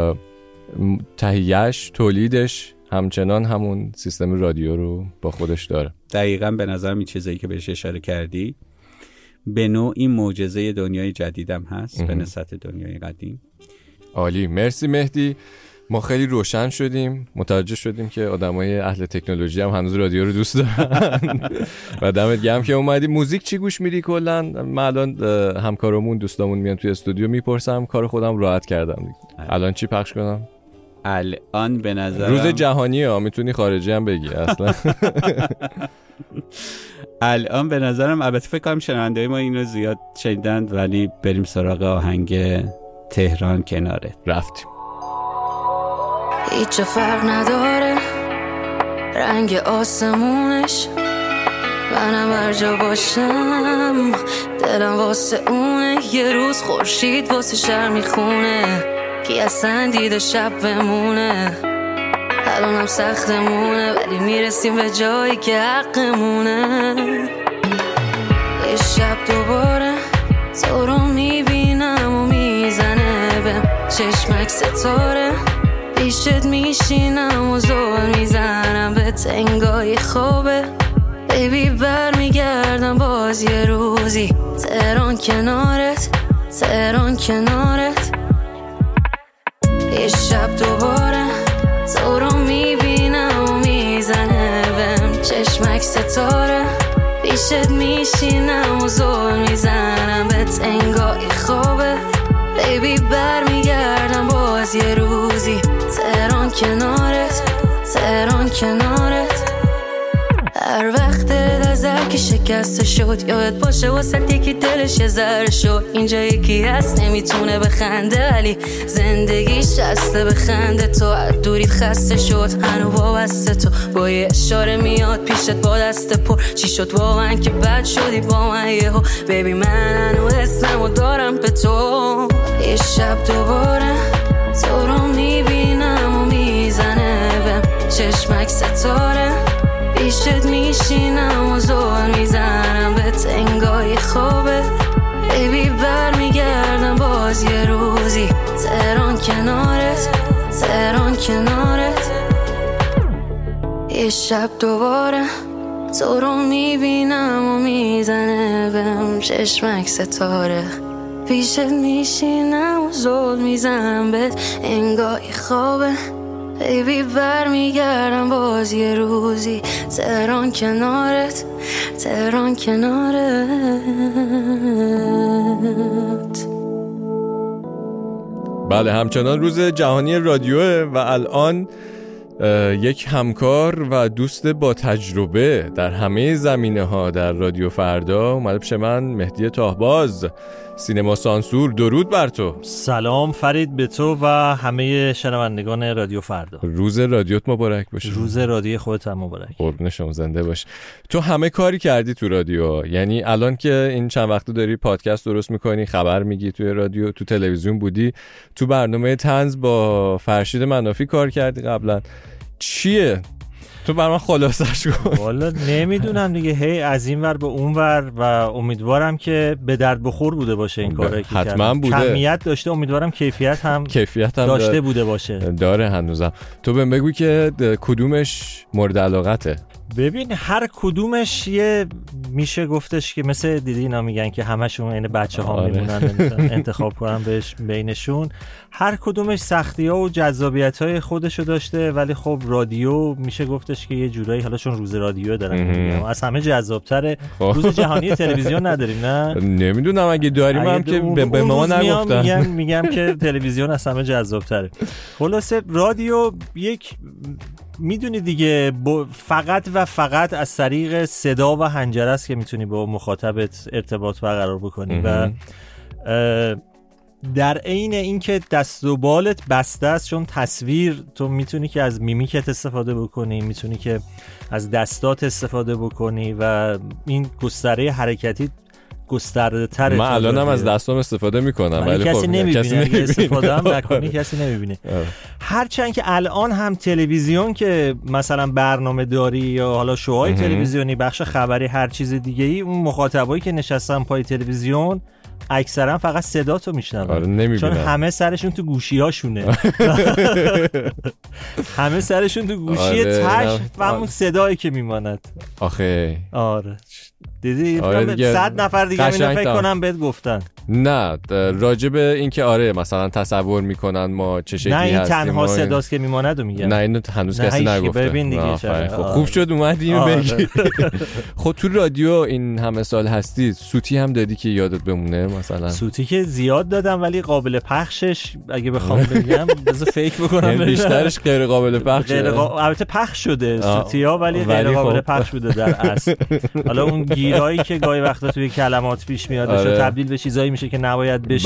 تهیهش، تولیدش همچنان همون سیستم رادیو رو با خودش داره. دقیقاً به نظرم این چیزایی که بهش اشاره کردی به نوعی معجزه دنیای جدیدم هست به نسبت دنیای قدیم. عالی، مرسی مهدی. ما خیلی روشن شدیم، متوجه شدیم که آدمای اهل تکنولوژی هم هنوز رادیو رو دوست دارن و دمت گرم که اومدی. موزیک چی گوش میدی کلا؟ من الان همکارمون دوستامون میان توی استودیو میپرسم، کار خودم راحت کردم. الان چی پخش کنم؟ الان به نظرم روز جهانیه ها، میتونی خارجی هم بگی اصلا. الان به نظرم، البته فکر کنم شنونده‌های ما اینو زیاد شنیدن، ولی بریم سراغ آهنگ تهران کناره. رفتیم. هیچ فرق نداره رنگ آسمونش، منم هر جا باشم دلم واسه اونه. یه روز خورشید واسه شهر میخونه، کی اصلا دیده شب بمونه. الانم سختمونه ولی میرسیم به جایی که حقمونه. یه شب دوباره تو رو میبینم و میزنه بهم چشمک ستاره، پیشت میشینم و زول میزنم به تنگای خوابه. بیبی بر میگردم باز یه روزی تهران کنارت، تهران کنارت. یه شب دوباره تو رو میبینم و میزنه بهم چشمک ستاره، پیشت میشینم و زول میزنم به تنگای خوابه. بیبی بر میگردم باز یه روزی تهران کنارت، تهران کنارت. هر وقت نظر که شکسته شد یاد باشه واسه یکی دلش یه ذره شد. اینجا یکی هست نمیتونه بخنده ولی زندگیش هسته بخنده. تو از دوریت خسته شد هنو وابسته، تو با یه اشاره میاد پیشت با دست پر. چی شد واقعا که بد شدی با من یهو؟ بیبی من هنو اسممو دارم به تو. یه شب دوباره تو رو میبینم و میزنه بهم چشمک ستاره، پیشت میشینم و زول میزنم به تنگای خوابه. بیبی بر میگردم باز یه روزی تهران کنارت، تهران کنارت. یه شب دوباره تو رو میبینم و میزنه بهم چشمک ستاره، پیشت میشینم و زول میزنم به انگای خوابه. بیبی بر میگردم باز یه روزی تهران کنارت، تهران کنارت. بله، همچنان روز جهانی رادیوه و الان یک همکار و دوست با تجربه در همه زمینه ها در رادیو فردا اومده پیش من، مهدی تاهباز، سینما سانسور. درود بر تو. سلام فرید به تو و همه شنوندگان رادیو فردا. روز رادیوت مبارک باشه. روز رادیو خودت هم مبارک. قربون شما، زنده باش. تو همه کاری کردی تو رادیو، یعنی الان که این چند وقت داری پادکست درست میکنی، خبر میگی توی رادیو، تو تلویزیون بودی، تو برنامه طنز با فرشید منافی کار کردی قبلا. چیه؟ تو بر من خلاصش کن. والا نمیدونم دیگه، هی از این ور به اون ور و امیدوارم که به درد بخور بوده باشه این کارایی که حتما بوده. کمیت داشته، امیدوارم کیفیت هم کیفیت هم داشته داره. بوده باشه. داره هنوزم. تو بهم بگو که کدومش مورد علاقته. ببین هر کدومش یه میشه گفتش که مثل دیدی اینا میگن که همشون این بچه ها آره. میمونن انتخاب کنن بهش بینشون. هر کدومش سختی ها و جذابیت های خودشو داشته، ولی خب رادیو میشه گفتش که یه جورایی، حالا چون روز رادیو دارن میگم از همه جذابتره. روز جهانی تلویزیون نداریم نه؟ نمیدونم اگه داریم هم که به ما نگفتن. میگم میگم که تلویزیون از همه جذابتره. خلاصه رادیو یک میدونی دیگه فقط و فقط از طریق صدا و حنجره است که میتونی با مخاطبت ارتباط برقرار بکنی و در عین اینکه دست و بالت بسته است، چون تصویر تو میتونی که از میمیکت استفاده بکنی، میتونی که از دستات استفاده بکنی و این گستره حرکتی گسترده تره. من الان هم از دستام استفاده میکنم ولی کسی خب نمیبینه، کسی نمیبینه. استفاده هم نکنی کسی نمیبینه. هرچند که الان هم تلویزیون که مثلا برنامه داری یا حالا شوهای تلویزیونی، بخش خبری، هر چیز دیگه ای، اون مخاطبایی که نشستن پای تلویزیون اکثرا فقط صدا تو میشنون. آره چون همه سرشون تو گوشی هاشونه. همه سرشون تو گوشی آره تش و همون صدایی که میماند. آخه آره دیدی آره صد نفر دیگه اینو فکر کنم بهت گفتن. نه راجب این که آره مثلا تصور میکنن ما چه شکلی هستیم. نه این تنها صداست که میماند و میگن. نه اینو هنوز کسی نگفته. ببین دیگه خب خوب شد اومدی اینو بگی. خب تو رادیو این همه سال هستی، سوتی هم دادی که یادت بمونه مثلا؟ سوتی که زیاد دادم ولی قابل پخشش اگه بخوام بگم بذار فکر بکنم. بیشترش غیر قابل پخش. غیر قابل البته پخش شده سوتی‌ها ولی غیر قابل پخش بوده در اصل. حالا اون گیرایی که گاهی وقتا توی کلمات پیش میاد آره. تبدیل به چیزایی میشه که نباید بشه.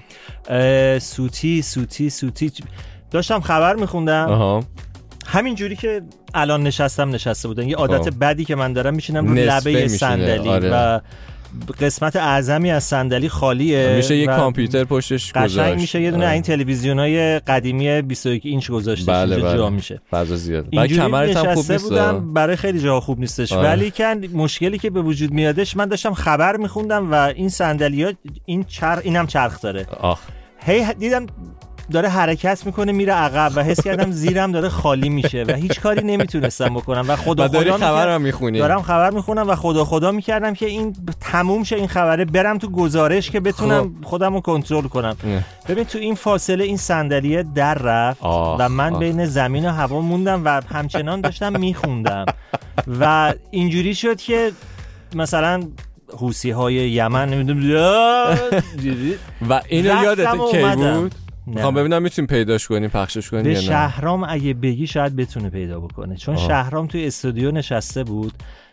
بله. سوتی سوتی سوتی داشتم خبر میخوندم. آها. همین جوری که الان نشستم نشسته بودن. یه عادت آه. بدی که من دارم میشینم رو لبه صندلی آره. و قسمت اعظمی از صندلی خالیه. میشه یه کامپیوتر پشتش گذاشت. قشنگ میشه یه دونه آره. این تلویزیونای قدیمی بیست و یک اینچ گذاشته بله بله. بله. جا میشه. فضا زیاد. بعد کمرت هم خوب نیست. برای خیلی جاها خوب نیستش. آره. ولی کن مشکلی که به وجود میادش، من داشتم خبر میخوندم و این صندلی‌ها این چرخ اینم چرخ داره. آخ. هی دیدم داره حرکت میکنه میره عقب و حس کردم زیرم داره خالی میشه و هیچ کاری نمیتونستم بکنم و خدا خدا خبرم میخونی. دارم خبر میخونم و خدا خدا میکردم که این تموم شه این خبره، برم تو گزارش که بتونم خودم رو کنترل کنم. نه. ببین تو این فاصله این صندلیه در رفت آه. و من آه. بین زمین و هوا موندم و همچنان داشتم میخوندم و اینجوری شد که مثلا حوثی های یمن نمیدونم و اینو یادت کی بود؟ میخوام ببینم میتونیم پیداش کنیم پخشش کنیم به یا نه. شهرام اگه بگی شاید بتونه پیدا بکنه، چون آه. شهرام توی استودیو نشسته بود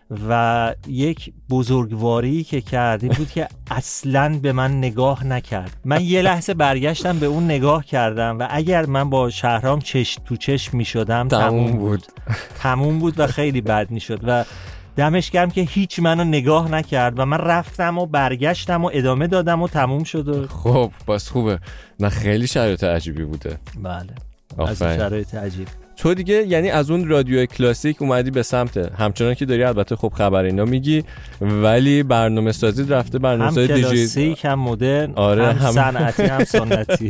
و یک بزرگواری که کردی بود که اصلاً به من نگاه نکرد. من یه لحظه برگشتم به اون نگاه کردم و اگر من با شهرام چشم تو چشم میشدم تموم بود. تموم بود و خیلی بد میشد و دمش گرم که هیچ منو نگاه نکرد و من رفتم و برگشتم و ادامه دادم و تموم شد و خب بس خوبه. نه خیلی شرایط عجیبی بوده. بله از شرایط عجیب. تو دیگه یعنی از اون رادیو کلاسیک اومدی به سمت همچنان که داری البته خب خبر اینا میگی ولی برنامه سازی رفته برنامه سازی دیجیتال، هم کلاسیک هم مدرن آره هم صنعتی هم سنتی.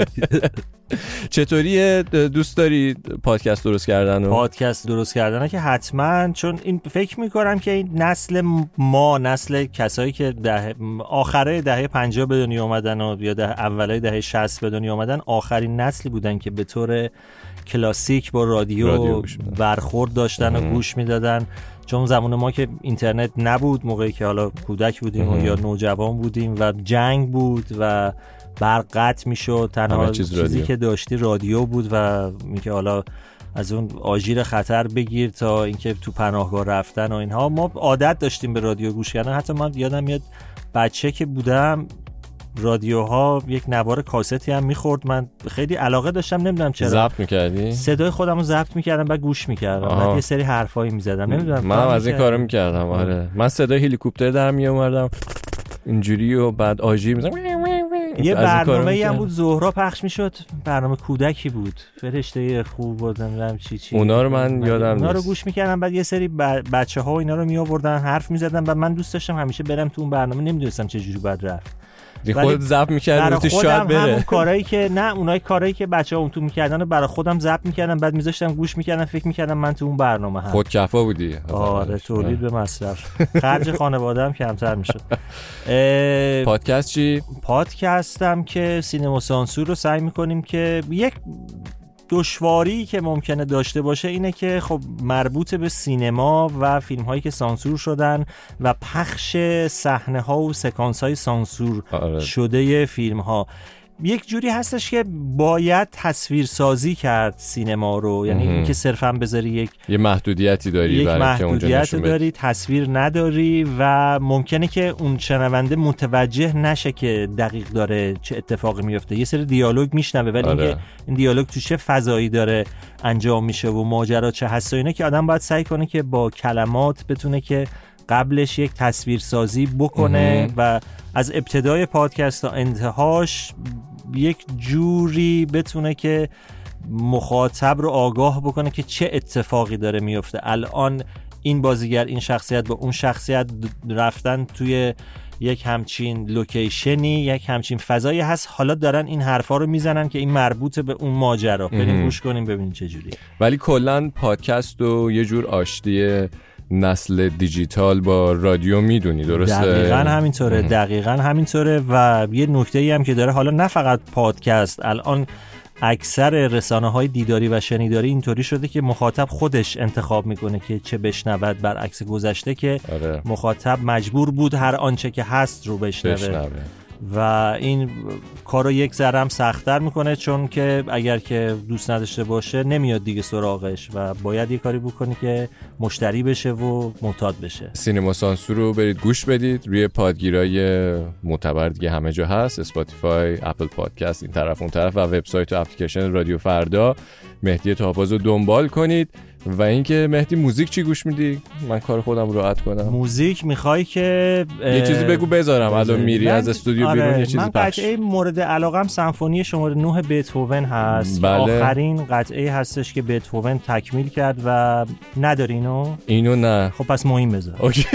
چطوری دوست داری پادکست درست کردن؟ و پادکست درست کردن که حتما، چون این فکر میکنم که این نسل ما، نسل کسایی که ده آخره دهه پنجاه به دنیا اومدن و یا ده اولای دهه شصت به دنیا اومدن، آخرین نسلی بودن که به طور کلاسیک با رادیو, رادیو برخورد داشتن ام. و گوش میدادن. چون زمان ما که اینترنت نبود، موقعی که حالا کودک بودیم ام. یا نوجوان بودیم و جنگ بود و برق قطع میشد، تنها چیز چیزی رادیو. که داشتی رادیو بود و میگه حالا از اون آژیر خطر بگیر تا اینکه تو پناهگاه رفتن و اینها، ما عادت داشتیم به رادیو گوش کردن. حتی من یادم میاد بچه که بودم رادیوها یک نوار کاستی هم میخورد، من خیلی علاقه داشتم، نمیدونم چرا. ضبط میکردی؟ صدای خودم رو ضبط میکردم بعد گوش میکردم، بعد یه سری حرفایی میزدم، نمیدونم. من از این کارو میکردم. آره من صدای هلیکوپتر در میومدم اینجوری و بعد آژیر میزدم. یه برنامه‌ای هم بود زهرا پخش میشد، برنامه کودکی بود، فرشته خوب بودن نمیدونم چی چی، اونا رو من یادم نیست. اونا رو گوش میکردم، بعد یه سری بچه‌ها اینا رو میآوردن حرف میزدن و من دوست داشتم همیشه برم تو اون برنامه، نمیدونستم چه جوری باید رفت خودت ضبط می‌کردی گفتی شاید بره. همون کارهایی که نه اونای کارهایی که بچه‌ها اون تو می‌کردن رو برای خودم ضبط می‌کردم، بعد می‌ذاشتم گوش می‌کردم، فکر می‌کردم من تو اون برنامه هم. خودکفا بودی. آره تولید به مصرف. خرج خانواده‌ام کمتر می‌شد. پادکست چی؟ پادکستم که سینما سانسور رو سعی می‌کنیم که یک دشواری که ممکنه داشته باشه اینه که خب مربوط به سینما و فیلم هایی که سانسور شدن و پخش صحنه ها و سکانس های سانسور آره. شده فیلم ها یک جوری هستش که باید تصویر سازی کرد سینما رو، یعنی اینکه صرفاً بذاری یک یه محدودیتی داری یک برای که اونجا محدودیت داری، تصویر نداری و ممکنه که اون شنونده متوجه نشه که دقیق داره چه اتفاقی میفته. یه سری دیالوگ میشنوه ولی آره. اینکه این دیالوگ تو چه فضایی داره انجام میشه و ماجرا چه هست و اینا که آدم باید سعی کنه که با کلمات بتونه که قبلش یک تصویر سازی بکنه و از ابتدای پادکست تا انتهاش یک جوری بتونه که مخاطب رو آگاه بکنه که چه اتفاقی داره میفته. الان این بازیگر این شخصیت با اون شخصیت رفتن توی یک همچین لوکیشنی، یک همچین فضایی هست، حالا دارن این حرفا رو میزنن که این مربوطه به اون ماجرا. بریم گوش کنیم ببینیم چه جوریه. ولی کلا پادکست و یه جور آشتی نسل دیجیتال با رادیو میدونی، درسته؟ دقیقاً همینطوره. دقیقاً همینطوره و یه نکته‌ای هم که داره، حالا نه فقط پادکست، الان اکثر رسانه‌های دیداری و شنیداری اینطوری شده که مخاطب خودش انتخاب میکنه که چه بشنود، برعکس گذشته که آره. مخاطب مجبور بود هر آنچه که هست رو بشنوه, بشنوه. و این کارو یک ذره هم سخت‌تر میکنه، چون که اگر که دوست نداشته باشه نمیاد دیگه سراغش و باید یه کاری بکنی که مشتری بشه و معتاد بشه. سینما سانسور رو برید گوش بدید روی پادگیرای معتبر دیگه، همه جا هست، اسپاتیفای، اپل پادکست، این طرف اون طرف و وبسایت و اپلیکیشن رادیو فردا. مهدی تاهباز رو دنبال کنید. و اینکه مهدی موزیک چی گوش میدی؟ من کار خودم راحت کنم. موزیک میخوای که یه چیزی بگو بذارم الان میری از استودیو آره بیرون یه چیزی من پخش. قطعه مورد علاقم سمفونی شماره نه بتهوون هست. بله. آخرین قطعه هستش که بتهوون تکمیل کرد و نداری اینو؟ اینو نه. خب پس مهم بذار. اوکی.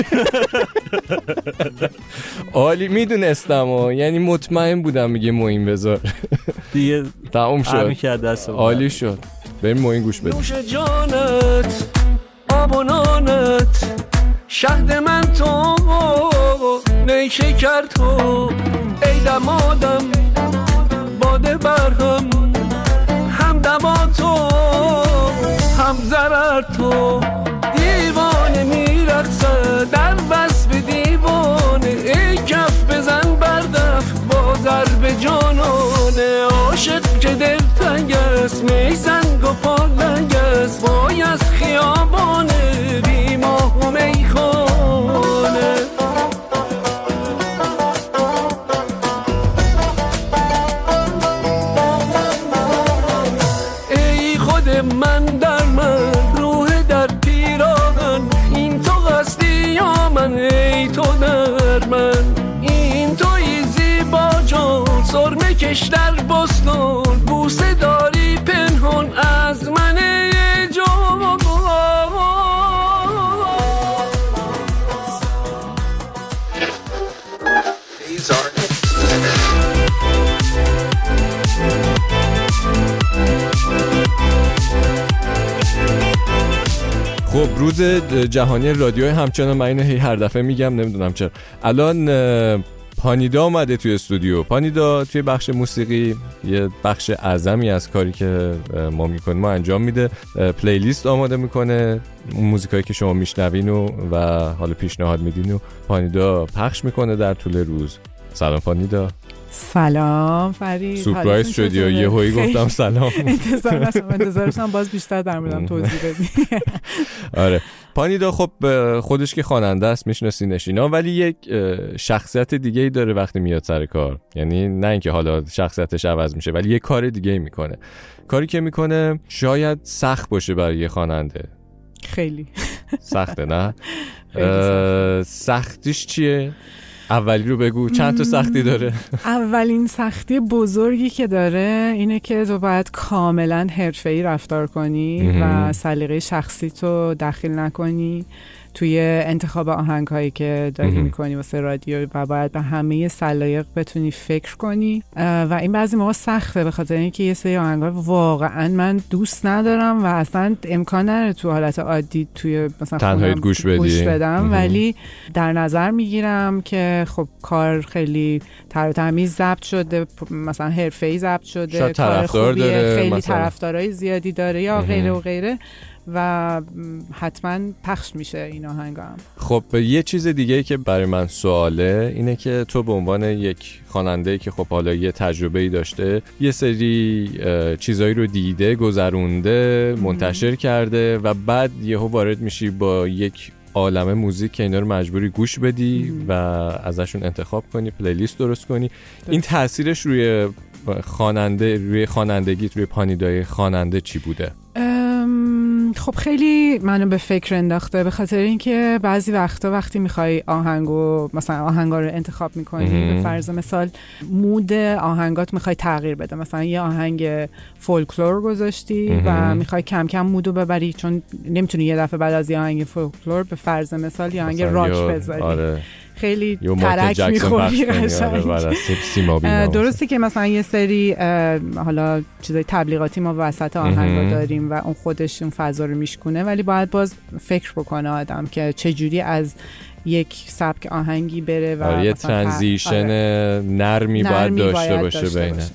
عالی، میدونستم، یعنی مطمئن بودم میگه مهم بذار. دیگه تموم شد. عالی شد. بریم موین گوش بدیم. نوش جانت آب و نانت شهد من تو نیشه کرد تو ای دمادم باده برهم هم دما تو هم ضرر تو دیوانه میرقصه در بس به دیوانه ای کف بزن بردف با ضرب جانانه عاشق که دل تنگ است می سنگ و پالنگ است وای از خیابانه بی ماه و میخانه ای خود من در من روح در پیراهن این تو قصدی یا من ای تو در من این توی زیبا جان سرمه کش در بستان بوسه داری پنهان از من جان. خب روز جهانی رادیو همچنان من اینو هی هر دفعه میگم نمیدونم چرا. الان پانیدا اومده توی استودیو. پانیدا توی بخش موسیقی یه بخش اعظمی از کاری که ما میکنیم ما انجام میده. پلیلیست آماده میکنه، اون موزیکایی که شما میشنوین و, و حالا پیشنهاد میدین و پانیدا پخش میکنه در طول روز. سلام پانیدا. سلام فرید. سورپرایز شدی و یه هایی گفتم سلام. انتظار نشم انتظارشم باز بیشتر در موردم توضیح بدی. آره پانیدا خب خودش که خواننده است میشناسینش اینا، ولی یک شخصیت دیگه ای داره وقتی میاد سر کار. یعنی نه اینکه حالا شخصیتش عوض میشه ولی یه کار دیگه ای میکنه. کاری که میکنه شاید سخت باشه برای یه خواننده. خیلی سخته نه؟ خیلی سختیش چیه؟ اولی رو بگو، چند تا سختی داره؟ اولین سختی بزرگی که داره اینه که تو باید کاملا حرفه‌ای رفتار کنی و سلیقه شخصی تو دخیل نکنی توی انتخاب آهنگ‌هایی که داری می‌کنی واسه رادیو و باید به همه سلایق بتونی فکر کنی و این بعضی موقع سخته به خاطر اینکه یه سری آهنگ‌ها واقعا من دوست ندارم و اصلا امکان نداره تو حالت عادی توی مثلا تنهایی گوش بدی گوش بدم، ولی در نظر میگیرم که خب کار خیلی تر و تمیز ضبط شده، مثلا حرفه‌ای ضبط شده، کار خوبیه، خیلی طرفدارای زیادی داره یا غیره و غیره و حتما پخش میشه این آهنگا هم. خب یه چیز دیگه که برای من سواله اینه که تو به عنوان یک خواننده که خب حالا یه تجربه‌ای داشته، یه سری چیزایی رو دیده، گذرونده، منتشر کرده و بعد یهو وارد میشی با یک عالمه موزیک که اینا رو مجبوری گوش بدی و ازشون انتخاب کنی، پلیلیست درست کنی. این تاثیرش روی خواننده، روی خوانندگیت، روی پانیدای خواننده چی بوده؟ خب خیلی منو به فکر انداخته، به خاطر اینکه بعضی وقتا وقتی میخوای آهنگو مثلا آهنگا رو انتخاب میکنی، به فرض مثال مود آهنگات میخوای تغییر بده، مثلا یه آهنگ فولکلور گذاشتی و میخوای کم کم مودو ببری، چون نمیتونی یه دفعه بعد از یه آهنگ فولکلور به فرض مثال یه آهنگ راک بذاری. آره. خیلی ترک میخوری قشنگ. درسته که مثلا یه سری حالا چیزای تبلیغاتی ما وسط آهنگا داریم و اون خودش اون فضا رو میشکونه، ولی باید باز فکر بکنه آدم که چجوری از یک سبک آهنگی بره و یه ترانزیشن آره. نرمی, نرمی باید داشته باید باشه داشته بینه باشه.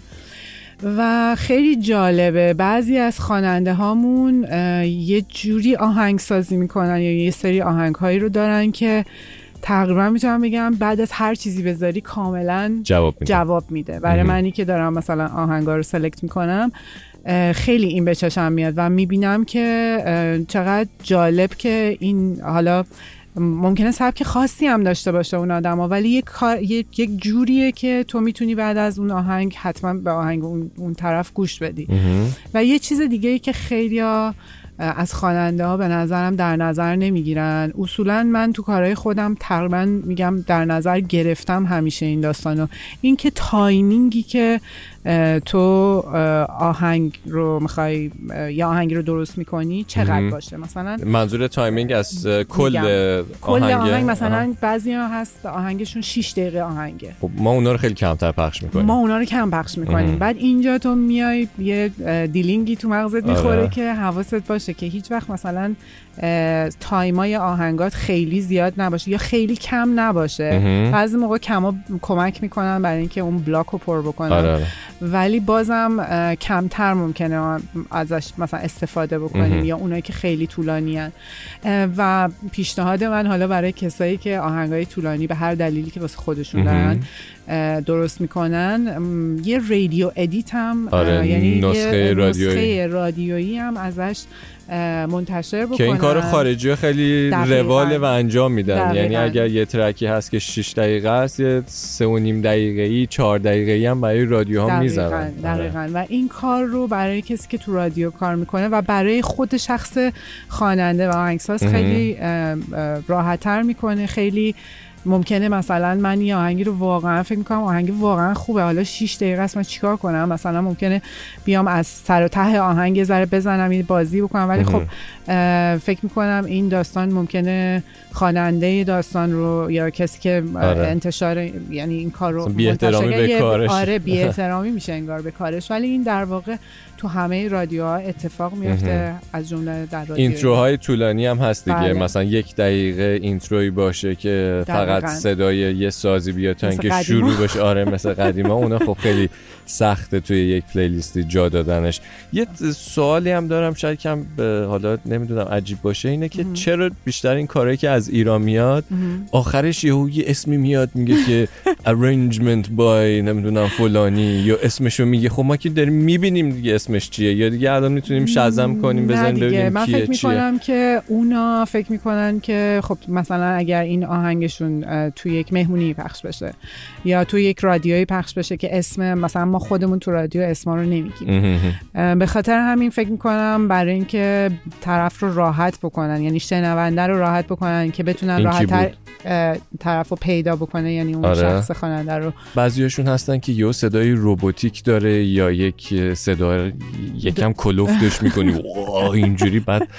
و خیلی جالبه بعضی از خواننده هامون یه جوری آهنگ سازی میکنن یا یه سری آهنگ هایی رو دارن که تقریبا میتونم بگم بعد از هر چیزی بذاری کاملا جواب میده, جواب میده. برای منی که دارم مثلا آهنگا رو سلکت میکنم خیلی این به چشم میاد و میبینم که چقدر جالب که این حالا ممکنه سبک خاصی هم داشته باشه اون آدما، ولی یک یک یک جوریه که تو میتونی بعد از اون آهنگ حتما به آهنگ اون, اون طرف گوش بدی. و یه چیز دیگه ای که خیلیا از خواننده ها به نظرم در نظر نمیگیرن، اصولا من تو کارهای خودم تقریبا میگم در نظر گرفتم همیشه این داستانو، این که تایمینگی که تو آهنگ رو میخوای یا آهنگ رو درست میکنی چقدر باشه. مثلا منظور تایمینگ از کل آهنگ کل آهنگ مثلا بعضیا هست آهنگشون شش دقیقه آهنگه، خب ما اونا رو خیلی کمتر پخش میکنیم، ما اونا رو کم پخش میکنیم. بعد اینجا تو میای یه دیلینگی تو مغزت میخوره آره. که حواست باشه که هیچ وقت مثلا تایمای آهنگات خیلی زیاد نباشه یا خیلی کم نباشه. بعضی موقع کما کمک میکنن برای اینکه اون بلاک رو پر بکنن آره. ولی بازم کمتر ممکنه ازش مثلا استفاده بکنیم یا اونایی که خیلی طولانی هن. و پیشنهاد من حالا برای کسایی که آهنگای طولانی به هر دلیلی که واسه خودشون دارن درست میکنن، یه رادیو ادیت هم آره، یعنی نسخه یه رادیویی. نسخه رادیویی هم ازش منتشر بکنن که این کارو خارجی خیلی رواله و انجام میدن دقیقا. یعنی اگر یه ترکی هست که شش دقیقه است، یه سه و نیم دقیقه‌ای چهار دقیقه‌ای هم برای رادیوها میذارن. دقیقاً. و این کار رو برای کسی که تو رادیو کار میکنه و برای خود شخص خواننده و آهنگساز خیلی راحت‌تر میکنه. خیلی ممکنه مثلا من یه آهنگی رو واقعا فکر میکنم آهنگ واقعا خوبه، حالا شش دقیقه است من چیکار کنم، مثلا ممکنه بیام از سر و ته آهنگ یه ذره بزنم یه بازی بکنم، ولی خب فکر میکنم این داستان ممکنه خواننده داستان رو یا کسی که آره. انتشار یعنی این کار رو بی احترامی به کارش آره بی احترامی میشه انگار به کارش، ولی این در واقع تو همه رادیوها اتفاق میفته، از جمله در رادیو. اینتروهای طولانی هم هست دیگه، بله. مثلا یک دقیقه اینتروی باشه که فقط دقیقا. صدای یه سازی بیاد تا اینکه شروع بشه. آره مثل قدیما اونا خب خیلی سخته توی یک پلیلیستی جا دادنش. یه سوالی هم دارم شاید کم حالا نمیدونم عجیب باشه، اینه که مهم. چرا بیشتر این کارهایی که از ایران میاد مهم. آخرش یهو یه اسمی میاد میگه که arrangement by نمیدونم فلانی یا اسمشو میگه، خب ما که داریم میبینیم دیگه اسمش چیه، یا دیگه الان میتونیم شزم کنیم بزنیم ببینیم من کیه فکر میکنم که اونا فکر میکنن که خب مثلا اگر این آهنگشون توی یک مهمونی پخش بشه یا توی یک رادیویی پخش بشه که اسم مثلا ما خودمون تو رادیو اسما رو نمیگیم، به خاطر همین فکر میکنم برای اینکه طرف رو راحت بکنن، یعنی شنونده رو راحت بکنن که بتونن راحت‌تر طرف رو پیدا بکنه، یعنی اون آره. شخص خواننده رو. بعضیاشون هستن که یه صدای رباتیک داره یا یک صدا یکم کلوفتش میکنی واه اینجوری، بعد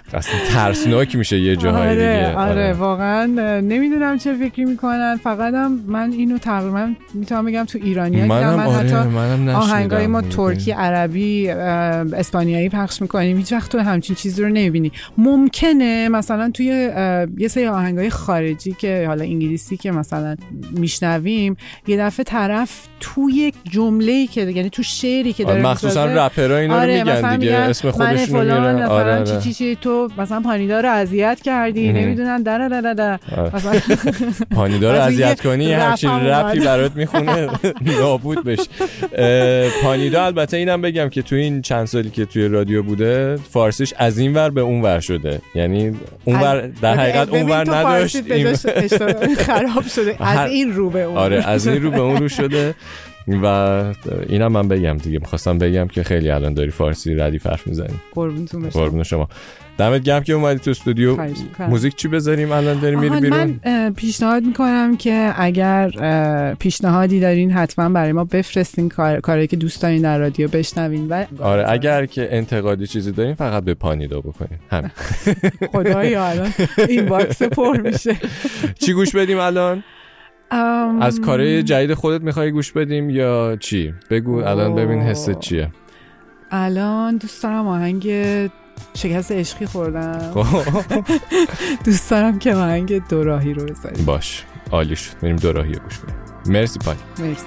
اصلا ترسناک میشه یه جاهای آره، دیگه. آره آره واقعا نمیدونم چه فکری میکنن. فقط هم من اینو تقریبا میتونم بگم تو ایرانی ها منم من آره حتی منم آهنگای ما ترکی، عربی، اسپانیایی پخش میکنیم، هیچ وقت تو همچین چیزی رو نمیبینی. ممکنه مثلا توی یه سری آهنگای خارجی که حالا انگلیسی که مثلا میشنویم یه دفعه طرف توی جمله‌ای که یعنی تو شعری که داره مخصوصا رپرها اینا آره رو میگن دیگه، اسم خودشون رو میارن. مثلا آره چی چی چی تو مثلا پانیدا رو اذیت کردی، نمیدونن در در در مثلا پانیدا رو اذیت کنی همچین رپی برات میخونه نابود بشه. پانیدا البته اینم بگم که تو این چند سالی که توی رادیو بوده فارسیش از این ور به اون ور شده، یعنی اون ور در حقیقت اون ور نداشت، خراب شده از این رو به اون. آره از این رو به اون رو شده. و اینم من بگم دیگه، می‌خواستم بگم که خیلی الان داری فارسی ردیف حرف می‌زنی. قربونتون بشم. قربون شما. دمت گرم که اومدی تو استودیو. موزیک چی بذاریم الان داریم میریم بیرون؟ من پیشنهاد میکنم که اگر پیشنهادی دارین حتما برای ما بفرستین، کار کاری که دوست دارین در رادیو بشنوین. و آره اگر که انتقادی چیزی دارین فقط به پانیدا بکنین. همین. خدایا الان این باکس پر میشه. چی گوش بدیم الان؟ ام... از کارهای جدید خودت میخوای گوش بدیم یا چی؟ بگو الان ببین حست چیه. الان دوست دارم آهنگ شکست عشقی خوردم. دوست دارم که آهنگ دوراهی رو بذاریم. باش عالی شد، بریم دوراهی رو گوش بدیم. مرسی پاک. مرسی.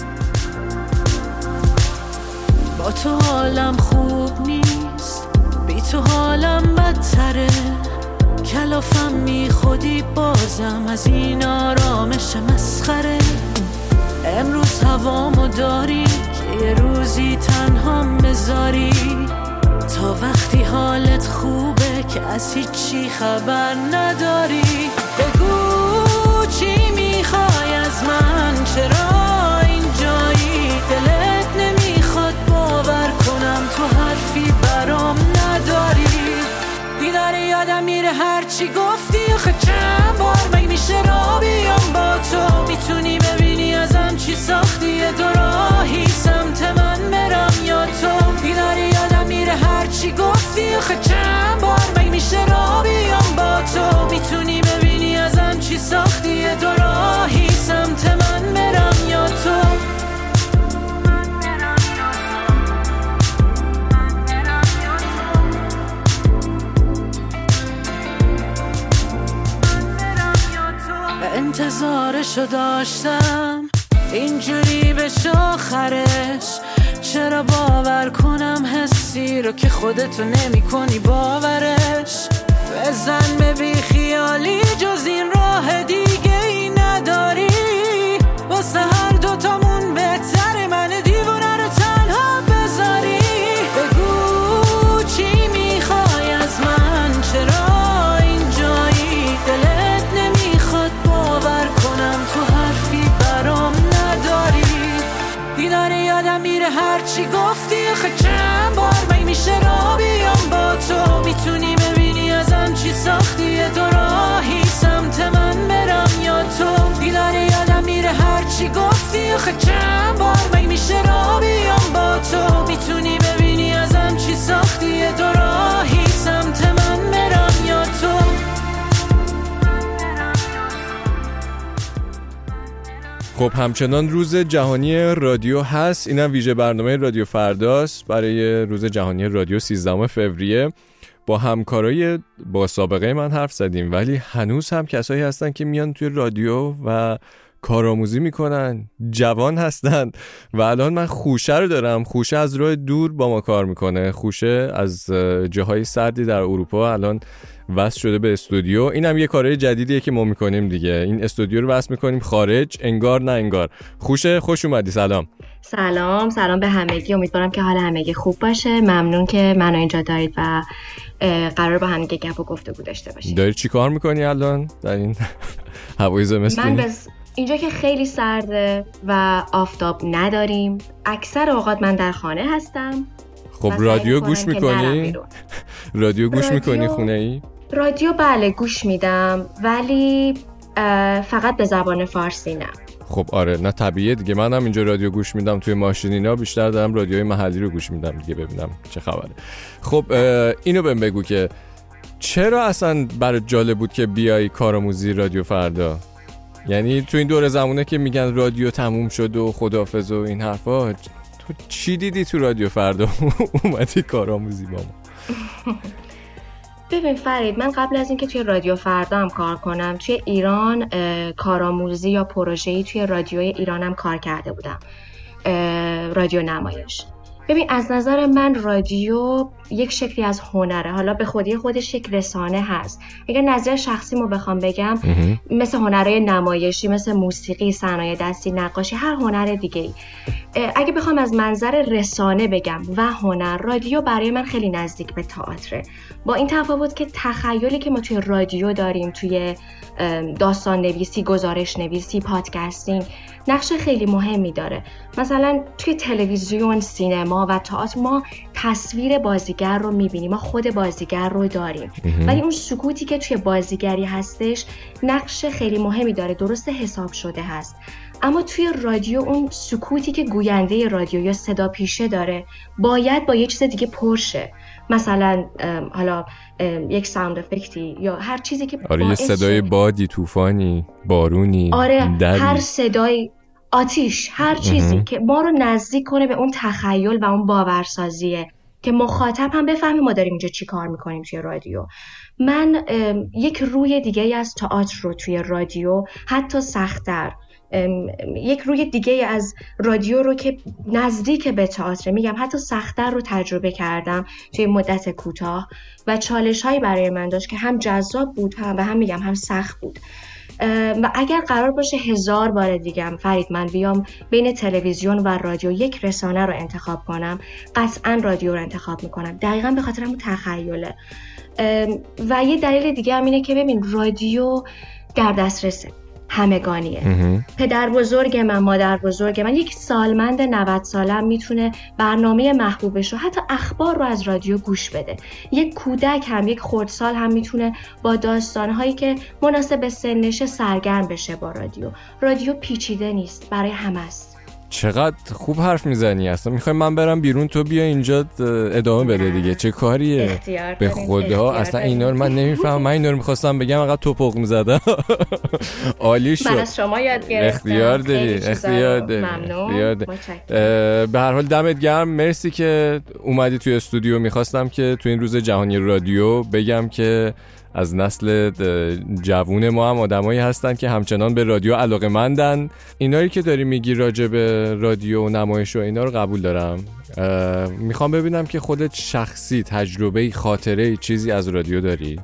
با تو حالم خوب نیست، بی تو حالم بدتره، کلافم می خودی بازم از این آرامش مسخره. امروز هوامو داری که یه روزی تنها بذاری، تا وقتی حالت خوبه که از هیچی خبر نداری. بگو چی میخوای از من، چرا اینجایی، دلت نمیخواد باور کنم تو حرفی برام نداری. بیداری یادم میره هرچی گفتی، آخه چند بار مگه میشه را بیام با تو، میتونی ببینی ازم چی ساختی، دو راهی سمت من برم یا تو. بیداری یادم میره هرچی گفتی، آخه چند بار مگه میشه را بیام با تو، میتونی ببینی ازم چی ساختی، دو راهی سمت من برم یا تو. انتظارشو داشتم اینجوری بشه آخرش، چرا باور کنم حسی رو که خودتو نمی کنی باورش. بزن به بی خیالی جز این راه دیگه ای نداری، واسه هر دوتامون بهتره من دیوونه رو تنها بذاری. بگو چی میخوای از من، چرا اینجایی، دلت نمیخواد باور کنم تو حرفی برام نداری. دیداره یادم میره هرچی گفتی، آخه چند بار مگه میشه را بیام با تو، میتونی ببینی ازم چی ساختی، دو راهی سمت من برم یا تو. دیداره یادم میره هرچی گفتی، آخه چند بار مگه میشه را بیام با تو، میتونی ببینی ازم چی ساختی، دو راهی سمت من برم یا تو. خب همچنان روز جهانی رادیو هست، اینم ویژه برنامه رادیو فرداست برای روز جهانی رادیو سیزدهم فوریه. با همکارای با سابقه من حرف زدیم، ولی هنوز هم کسایی هستن که میان توی رادیو و کارآموزی میکنن، جوان هستن. و الان من خوشه رو دارم، خوشه از راه دور با ما کار میکنه، خوشه از جاهای سردی در اروپا الان وصل شده به استودیو. اینم یه کارهای جدیدیه که ما میکنیم دیگه، این استودیو رو وصل میکنیم خارج، انگار نه انگار. خوشه خوش اومدی. سلام. سلام سلام به همگی، امیدوارم که حال همگی خوب باشه. ممنون که منو اینجا دارید و قرار با هم دیگه گپ و گفتگو داشته باشیم. داری چی کار میکنی الان در این هوای زمستونی؟ من بس اینجا که خیلی سرده و آفتاب نداریم، اکثر اوقات من در خانه هستم. خب رادیو گوش میکنی؟ رادیو گوش میکنی خونه ای؟ رادیو بله گوش میدم، ولی فقط به زبان فارسی نه. خب آره نه طبیعیه دیگه، منم اینجا رادیو گوش میدم توی ماشین اینا، بیشتر دارم رادیوهای محلی رو گوش میدم دیگه ببینم چه خبره. خب اینو بهم بگو که چرا اصلا برای جالب بود که بیای کارآموزی رادیو فردا؟ یعنی تو این دور زمونه که میگن رادیو تموم شد و خداحافظ و این حرفا، تو چی دیدی تو رادیو فردا اومدی کارآموزی با ما؟ ببین فرید، من قبل از اینکه توی رادیو فردا هم کار کنم، توی ایران کارآموزی یا پروژه‌ای توی رادیوی ایرانم کار کرده بودم، رادیو نمایش. ببین از نظر من رادیو یک شکلی از هنره، حالا به خودی خودش یک رسانه هست. اگر نظر شخصی مو بخوام بگم، مثل هنرهای نمایشی، مثل موسیقی، صنایع دستی، نقاشی، هر هنر دیگه ای، اگه بخوام از منظر رسانه بگم و هنر، رادیو برای من خیلی نزدیک به تئاتره، با این تفاوت که تخیلی که ما توی رادیو داریم، توی داستان نویسی، گزارش نویسی، پادکستینگ، نقش خیلی مهمی داره. مثلا توی تلویزیون، سینما و تئاتر ما تصویر بازیگر رو میبینیم، ما خود بازیگر رو داریم، ولی اون سکوتی که توی بازیگری هستش نقش خیلی مهمی داره، درست حساب شده هست. اما توی رادیو اون سکوتی که گوینده رادیو یا صدا پیشه داره باید با یه چیز دیگه پرشه، مثلا حالا یک ساوند افکتی یا هر چیزی که آره یه صدای بادی، طوفانی، بارونی، آره دری. هر صدای آتیش، هر چیزی اه. که ما رو نزدیک کنه به اون تخیل و اون باورسازیه که مخاطب هم بفهمه ما داریم اینجا چی کار میکنیم توی رادیو. من یک روی دیگه از تئاتر رو توی رادیو، حتی سخت‌تر، یک روی دیگه از رادیو رو که نزدیک به تئاتر، میگم حتی سخت‌تر رو تجربه کردم توی مدت کوتاه و چالش‌هایی برای من داشت که هم جذاب بود هم و هم میگم هم سخت بود. و اگر قرار باشه هزار بار دیگه فرید من بیام بین تلویزیون و رادیو یک رسانه رو انتخاب کنم، قطعاً رادیو رو انتخاب میکنم، دقیقاً به خاطر همون تخیله. و یه دلیل دیگه هم اینه که ببین رادیو در دسترسه، همگانیه. پدر بزرگ من، مادر بزرگ من، یک سالمند نود سالم میتونه برنامه محبوبش رو، حتی اخبار رو از رادیو گوش بده. یک کودک هم، یک خردسال هم میتونه با داستانهایی که مناسب به سنشه سرگرم بشه با رادیو. رادیو پیچیده نیست، برای همه است. چقدر خوب حرف میزنی. اصلا میخوای من برم بیرون تو بیا اینجا ادامه بده دیگه. چه کاریه به خدا. اصلا اینا رو من نمیفهمم. من اینا رو میخواستم بگم فقط توپق میزدم. عالی شد. من از شما یاد گرفتم. اختیار داری، اختیار داری. ممنون. به هر حال دمت گرم، مرسی که اومدی توی استودیو. میخواستم که تو این روز جهانی رادیو بگم که از نسل جوون ما هم آدمایی هستن که همچنان به رادیو علاقه‌مندن. اینایی که داری میگی راجع به رادیو و نمایش و اینا رو قبول دارم. میخوام ببینم که خودت شخصی تجربه، خاطره، چیزی از رادیو داری؟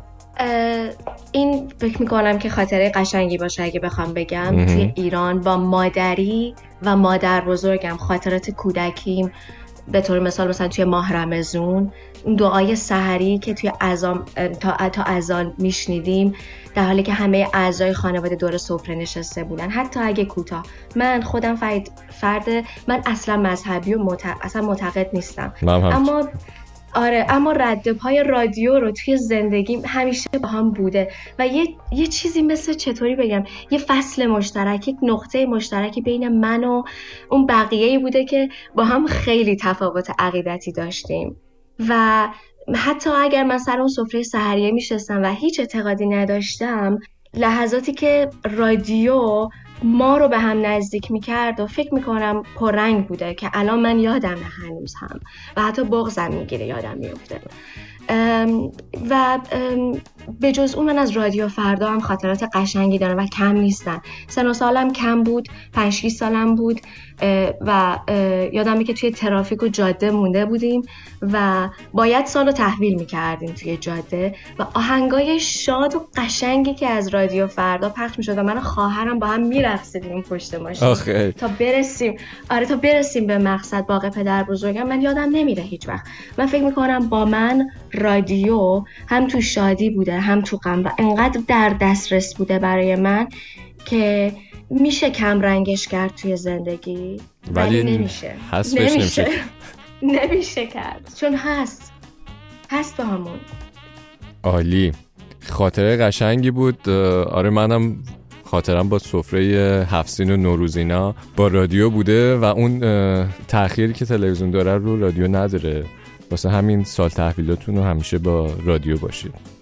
این فکر میکنم که خاطره قشنگی باشه اگه بخوام بگم. توی ایران با مادری و مادر بزرگم خاطرات کودکیم، به طور مثال مثلا توی ماه رمضان اون دعای سحری که توی اذان تا تا اذان میشنیدیم، در حالی که همه اعضای خانواده دور سفره نشسته بودن، حتی اگه کوتاه. من خودم فرد فرد من اصلا مذهبی و معت... اصلا معتقد نیستم، اما آره اما رد پای رادیو رو توی زندگیم همیشه با هم بوده و یه یه چیزی مثل چطوری بگم، یه فصل مشترک، یک نقطه مشترکی بین من و اون بقیه‌ای بوده که با هم خیلی تفاوت عقیدتی داشتیم. و حتی اگر من سر اون سفره سحریه میشستم و هیچ اعتقادی نداشتم، لحظاتی که رادیو ما رو به هم نزدیک میکرد و فکر میکنم پررنگ بوده که الان من یادم هنوز هم و حتی بغضم میگیره یادم میفته. ام و ام به جز اون من از رادیو فردا هم خاطرات قشنگی دارم و کم نیستن. سن و سالم کم بود، پنج شش سالم بود و یادمه که توی ترافیک و جاده مونده بودیم و باید سالو تحویل میکردیم توی جاده و آهنگای شاد و قشنگی که از رادیو فردا پخش میشد و من و خواهرم با هم میرقصیدیم پشت ماشین تا برسیم آره تا برسیم به مقصد باغ پدر بزرگم. من یادم نمیره هیچ وقت. من فکر میکنم با من رادیو هم تو شادی بوده هم تو غم و انقدر در دسترس بوده برای من که میشه کم رنگش کرد توی زندگی، ولی نمیشه حذفش نمیشه نمیشه کرد چون هست هست با همون. عالی، خاطره قشنگی بود. آره منم خاطرم با سفره هفت سین و نوروزینا با رادیو بوده و اون تأخیری که تلویزیون داره رو رادیو نداره، واسه همین سال تحویلاتون رو همیشه با رادیو باشید.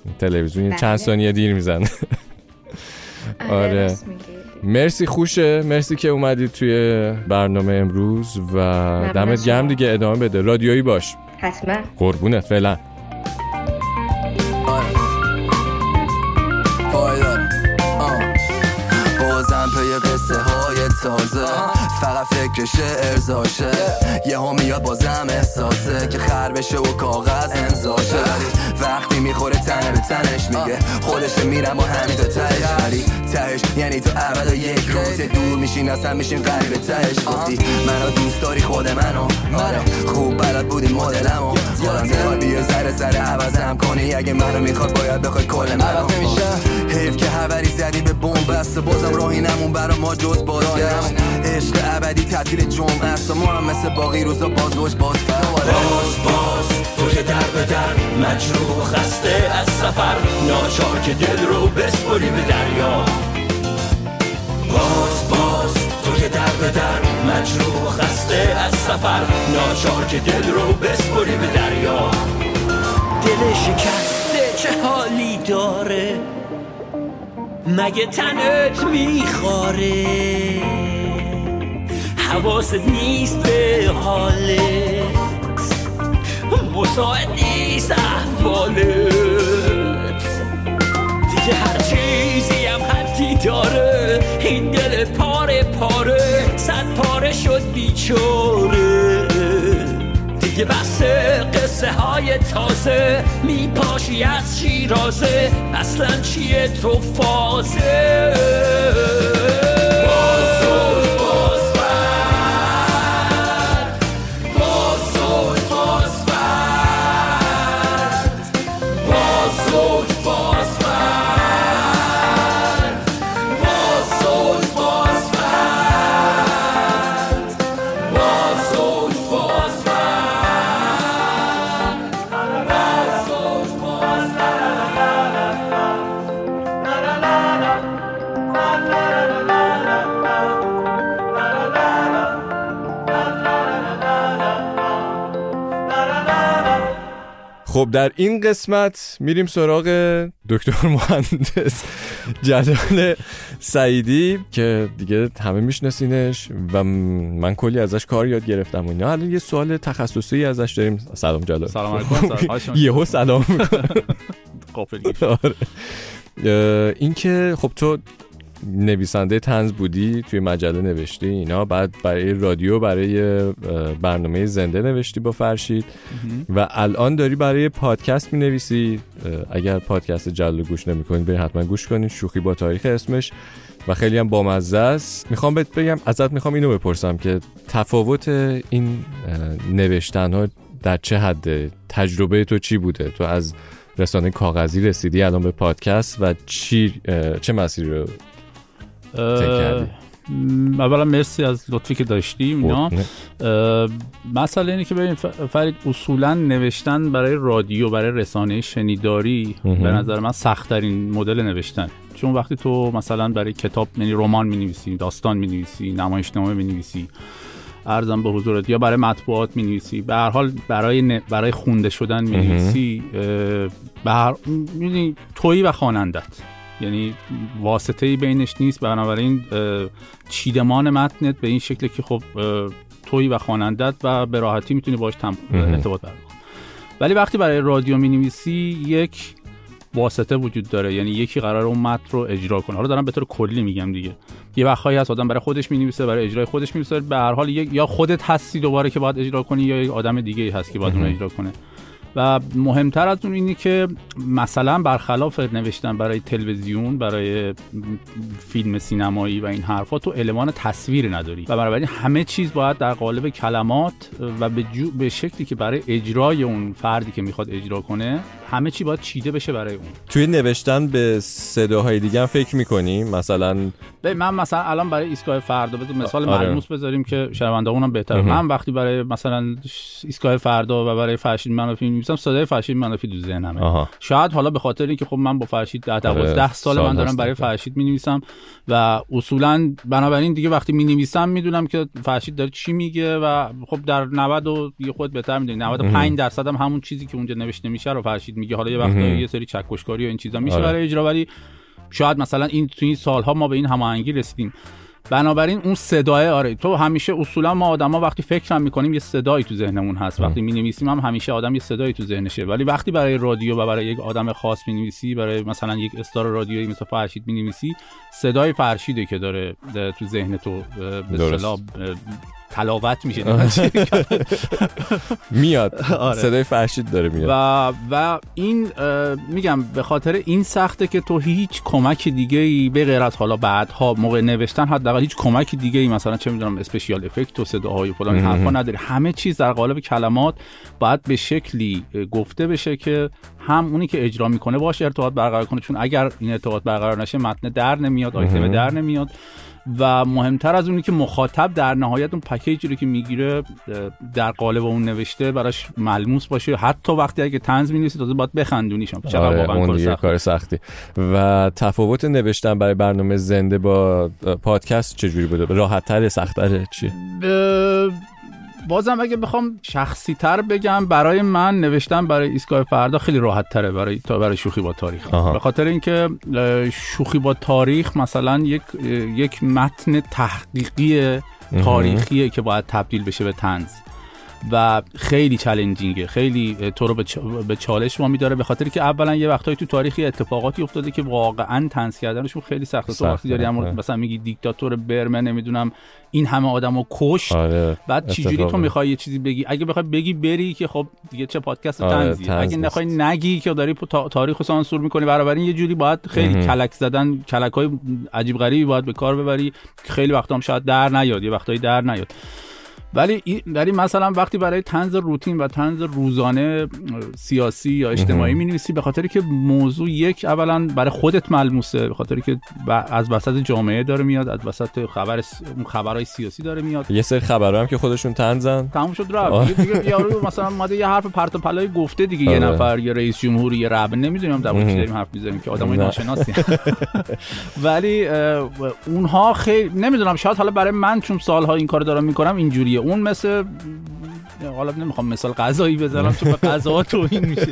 تلویزیون بله. چند ثانیه دیر میزنه. آره مرسی خوشه، مرسی که اومدید توی برنامه امروز و دمت گرم دیگه. ادامه بده، رادیویی باش. حتما. قربونت. فعلا. بازم پی قصه های تازه، فقط فکر شعر زاشه، یه ها میاد بازم احساسه که خر بشه و کاغذ امضاشه، وقتی میخوره تنه به تنش میگه خودش میرم با همین تا تهش، ولی تهش یعنی تو ابد و یک روز دور میشین اصلا میشین قریب تهش. گفتی منو دوست داری خود منو، آره خوب بلد بودی مدلمو، یادم میخواد بیا ذره ذره عوضم کنی، اگه منو میخواد باید بخوای کل منو. حیف که حوری زدی به بومبست، بازم راهی نمون برا ما جز باران نمون، عشق ابدی تعطیل جمعه است و ما هم مثل باقی روزا بازوش باز فر باز باز تو که در به در مجروح خسته از سفر، ناچار که دل رو بسپری به دریا. باز باز تو که در به در مجروح خسته از سفر، ناچار که دل رو بسپری به دریا. دل شکسته چه حالی داره، مگه تنت میخواره، حواست نیست به حالت، مساعد نیست احوالت، دیگه هر چیزی هم حدی داره، این دل پاره پاره صد پاره شد بیچاره، دیگه بس قصه های تازه، میپاشی از شیرازه، اصلا چیه تو فازه. بازوش باز فرد، بازوش باز فرد، بازوش باز فرد، بازوش باز فرد، بازوش باز خب در این قسمت میریم سراغ دکتر مهندس جلال سعیدی که دیگه همه میشناسینش و من کلی ازش کار یاد گرفتم و اینا. الان یه سوال تخصصی ازش داریم. سلام جلال. سلام علیکم. یهو سلام میکنم. قافل این که خب تو نویسنده طنز بودی، توی مجله نوشتی اینا، بعد برای رادیو برای برنامه زنده نوشتی با فرشید و الان داری برای پادکست می نویسی. اگر پادکست جلال گوش نمی کنید برید حتما گوش کنید، شوخی با تاریخ اسمش و خیلی هم بامزه است. میخوام بهت بگم، ازت میخوام اینو بپرسم که تفاوت این نوشتن ها در چه حده؟ تجربه تو چی بوده؟ تو از رسانه کاغذی رسیدی الان به پادکست و چی چه مسیری رو اولا مرسی از لطفی که داشتیم اینا. مسئله اینه که ببین فرید، اصولا نوشتن برای رادیو، برای رسانه شنیداری به نظر من سخت ترین مدل نوشتن، چون وقتی تو مثلا برای کتاب، یعنی رمان می‌نویسی، داستان می‌نویسی، نمایشنامه می‌نویسی، عرضم به حضورت، یا برای مطبوعات می‌نویسی، به هر حال برای ن... برای خونده شدن می‌نویسی، به هر یعنی تویی و خوانندت، یعنی واسطه‌ای بینش نیست. بنابراین چیدمان متنت به این شکلی که خب تویی و خوانندت و به راحتی میتونی باهاش تم... ارتباط برقرار کنی. ولی وقتی برای رادیو می‌نویسی یک واسطه وجود داره، یعنی یکی قراره اون متن رو اجرا کنه. حالا دارم به طور کلی میگم دیگه، یه وقتایی هست آدم برای خودش می‌نویسه، برای اجرای خودش می‌نویسه، به هر حال یا خودت هستی دوباره که باید اجرا کنی یا یک آدم دیگه‌ای هست که باید اون اجرا کنه. و مهمتر از اون اینه که مثلا برخلاف نوشتن برای تلویزیون، برای فیلم سینمایی و این حرفا، تو المان تصویر نداری و بنابراین همه چیز باید در قالب کلمات و به, جو... به شکلی که برای اجرای اون فردی که میخواد اجرا کنه همه چی باید چیده بشه برای اون. توی نوشتن به صداهای دیگه هم فکر میکنی؟ مثلا ببین من مثلا الان برای ایستگاه فردا بذار مثال آره. ملموس بذاریم که شنونده‌مون هم بهتره. من وقتی برای مثلا ایستگاه فردا و برای فرشید منافی می‌نویسم صدای فرشید منافی تو ذهنمه. شاید حالا به خاطر اینکه خب من با فرشید ده دوازده سال من دارم برای فرشید می‌نویسم و اصولاً بنابراین دیگه وقتی می‌نویسم میدونم که فرشید داره چی میگه و خب در نود و دیگه خود بهتر میدونی نود و پنج درصد هم همون چیزی که اونجا نوشته میشه رو فرشید میگه. حالا یه وقتا یه سری چکشکاری و این چیزا میشه برای اجرا، ولی شاید مثلا این تو این سالها ما به این هماهنگی رسیدیم. بنابراین اون صدای آره تو همیشه اصولا ما آدما وقتی فکر هم میکنیم یه صدایی تو ذهنمون هست، وقتی مینویسیم هم همیشه آدم یه صدایی تو ذهنشه، ولی وقتی برای رادیو و برای یک آدم خاص مینویسی، برای مثلا یک استار رادیویی مثل فرشید مینویسی، صدای فرشیده که داره تو ذهن تو به اصطلاح تلاوت میشه میاد صدای فرشید داره میاد و و این میگم به خاطر این سخته که تو هیچ کمک دیگه ای به غیر از حالا بعدها موقع نوشتن حداقل هیچ کمک دیگه ای مثلا چه میدونم اسپشیال افکت و صداهای فلان حرفا نداری. همه چیز در قالب کلمات باید به شکلی گفته بشه که هم اونی که اجرا میکنه باشه ارتباط برقرار کنه، چون اگر این ارتباط برقرار نشه متن در نمیاد، آیتم در نمیاد و مهمتر از اونی که مخاطب در نهایت اون پکیجی رو که میگیره در قالب اون نوشته براش ملموس باشه. حتی وقتی اگه طنز می‌نویسی تازه باید بخندونیش. چقدر واقعا اون دیگه کار سختی. و تفاوت نوشتن برای برنامه زنده با پادکست چجوری بوده؟ راحت‌تر، سخت‌تره، چیه؟ ب... بازم اگه بخوام شخصی تر بگم، برای من نوشتن برای ایستگاه فردا خیلی راحت تره برای تا برای شوخی با تاریخ. آها. به خاطر اینکه شوخی با تاریخ مثلا یک یک متن تحقیقی تاریخیه که باید تبدیل بشه به طنز و خیلی چالنجینگه، خیلی تو رو به چالش وامی داره، به خاطر که اولا یه وقتایی تو تاریخی اتفاقاتی افتاده که واقعا طنز کردنشون خیلی سخته. تو وقتی داری مثلا میگی دیکتاتور برمه نمیدونم این همه آدمو کشت، آره، بعد چجوری تو میخوای یه چیزی بگی؟ اگه بخوای بگی بری که خب دیگه چه پادکست طنزی، آره، اگه نخوای نگی که داری تاریخو سانسور میکنی. بنابراین یه جوری باید خیلی اه. کلک زدن، کلکای عجیب غریبی باید به کار ببری، خیلی وقتا هم شاید در نیاد، یه وقتایی در نیاد. ولی ولی مثلا وقتی برای طنز روتین و طنز روزانه سیاسی یا اجتماعی می‌نویسی، به خاطری که موضوع یک اولا برای خودت ملموسه، به خاطری که از وسط جامعه داره میاد، از وسط خبر اون خبرهای سیاسی داره میاد. یه سری خبرها هم که خودشون طنزن تموم شد رفت دیگه, دیگه یارو مثلا اومده یه حرف پرت و پلای گفته دیگه، یه نفر یه رئیس جمهوری یه رب نمیدونم در مورد چی داریم حرف می‌زنیم که آدمای ناشناسی. ولی اونها خیلی نمیدونم، شاید حالا برای من چون سال‌ها این کارو دارم می‌کنم اینجوریه. اون مثل حالا نمیخوام مثال غذایی بزنم چون به غذا توهین میشه،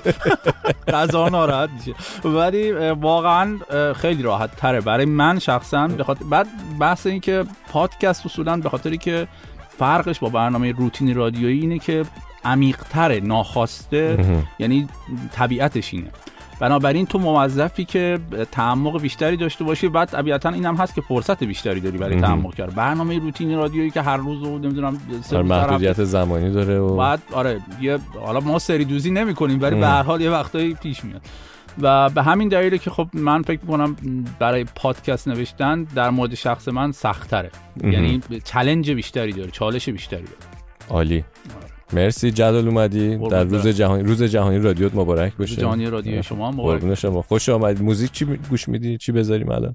غذا ناراحت میشه، ولی واقعا خیلی راحت تره برای من شخصا. به خاطر بعد بحث این که پادکست اصولا به خاطری که فرقش با برنامه روتینی رادیویی اینه که عمیق‌تره، ناخواسته، یعنی طبیعتش اینه. بنابراین تو موظفی که تعمق بیشتری داشته باشی، بعد طبیعتاً اینم هست که فرصت بیشتری داری برای تعمق کردن. برنامه روتینی رادیویی که هر روز و نمیدونم سر محدودیت زمانی داره و بعد آره یه حالا ما سری دوزی نمی‌کنیم ولی به هر حال یه وقتایی پیش میاد و به همین دلیله که خب من فکر می‌کنم برای پادکست نوشتن در مورد شخص من سخت‌تره، یعنی چالش بیشتری داره، چالش بیشتری داره. عالی. مرسی جلال اومدی در روز جهانی روز جهانی رادیوت مبارک باشه. روز جهانی رادیو شما مبارک باشه. شما خوش آمدید. موزیک چی گوش میدی؟ چی بذاریم الان؟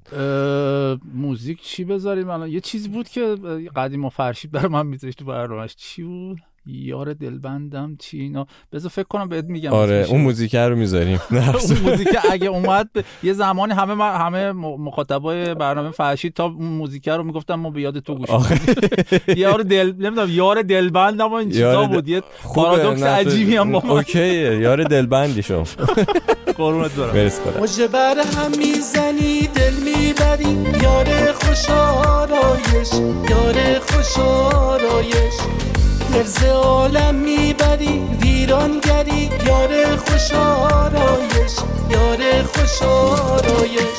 موزیک چی بذاریم الان؟ یه چیزی بود که قدیما فرشید برای من میذاشت تو برنامه‌اش. چی بود؟ یار دلبندم چی اینا، بذار فکر کنم بهت میگم. آره اون موزیک رو میذاریم. اون موزیک اگه اومد یه زمانی همه همه مخاطبای برنامه فرشید تا اون موزیک رو میگفتم ما به یاد تو گوش میدیم. یار دل نمیدونم یار دلبندم این چیزا بود، یه پارادوکس عجیبی هم با ما. اوکی یار دلبندی شما. قربونت برم. برس کنم. موج بر هم میزنی دل میبری، یار خوش آرایش، یار خوش آرایش، درز عالم میبری ویرانگری، یار خوش آرایش، یار خوش آرایش.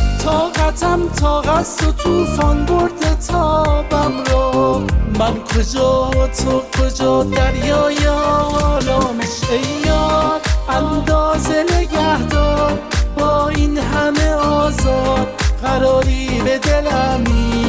طاقتم طاقت و توفان برده تابم را، من کجا تو کجا دریای آرامش. ای یار اندازه نگهدار با این همه آزار، قراری به دلم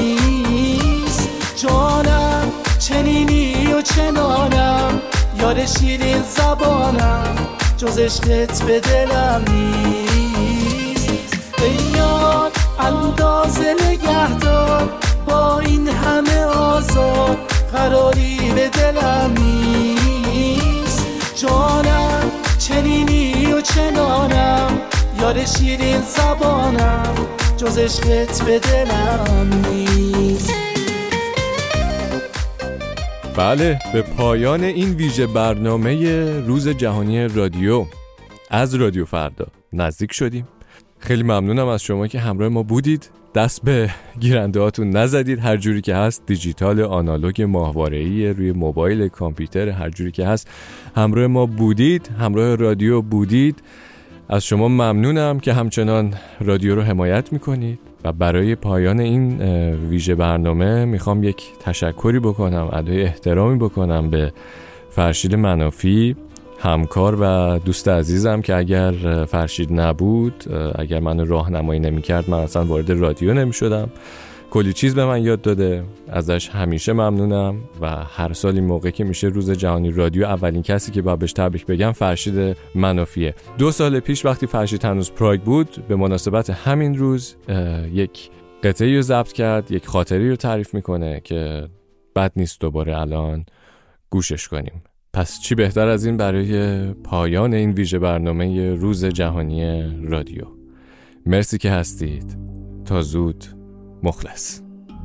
نیست جانم، چنینی و چنانم، یار شیرین زبانم، جز عشقت به دلم نیست. ای یار اندازه نگهدار با این همه آزار قراری به دلم نیست جانم چنینی و چنانم یار شیرین زبانم جز عشقت به دلم نیست. بله به پایان این ویژه برنامه روز جهانی رادیو از رادیو فردا نزدیک شدیم. خیلی ممنونم از شما که همراه ما بودید. دست به گیرنده هاتون نزدید. هر جوری که هست دیجیتال، آنالوگ، ماهواره‌ای، روی موبایل، کامپیوتر، هر جوری که هست همراه ما بودید، همراه رادیو بودید. از شما ممنونم که همچنان رادیو رو حمایت میکنید و برای پایان این ویژه برنامه میخوام یک تشکری بکنم، ادای احترامی بکنم به فرشید منافی، همکار و دوست عزیزم که اگر فرشید نبود، اگر من راهنمایی نمی‌کرد، من اصلا وارد رادیو نمی‌شدم. کلی چیز به من یاد داده، ازش همیشه ممنونم و هر سال این موقع که میشه روز جهانی رادیو اولین کسی که باید بهش تبریک بگم فرشید منافیه. دو سال پیش وقتی فرشید هنوز پراگ بود به مناسبت همین روز یک قطعه‌ای رو ضبط کرد، یک خاطری رو تعریف میکنه که بد نیست دوباره الان گوشش کنیم. پس چی بهتر از این برای پایان این ویژه برنامه روز جهانی رادیو. مرسی که هستید. تا زود. مخلص.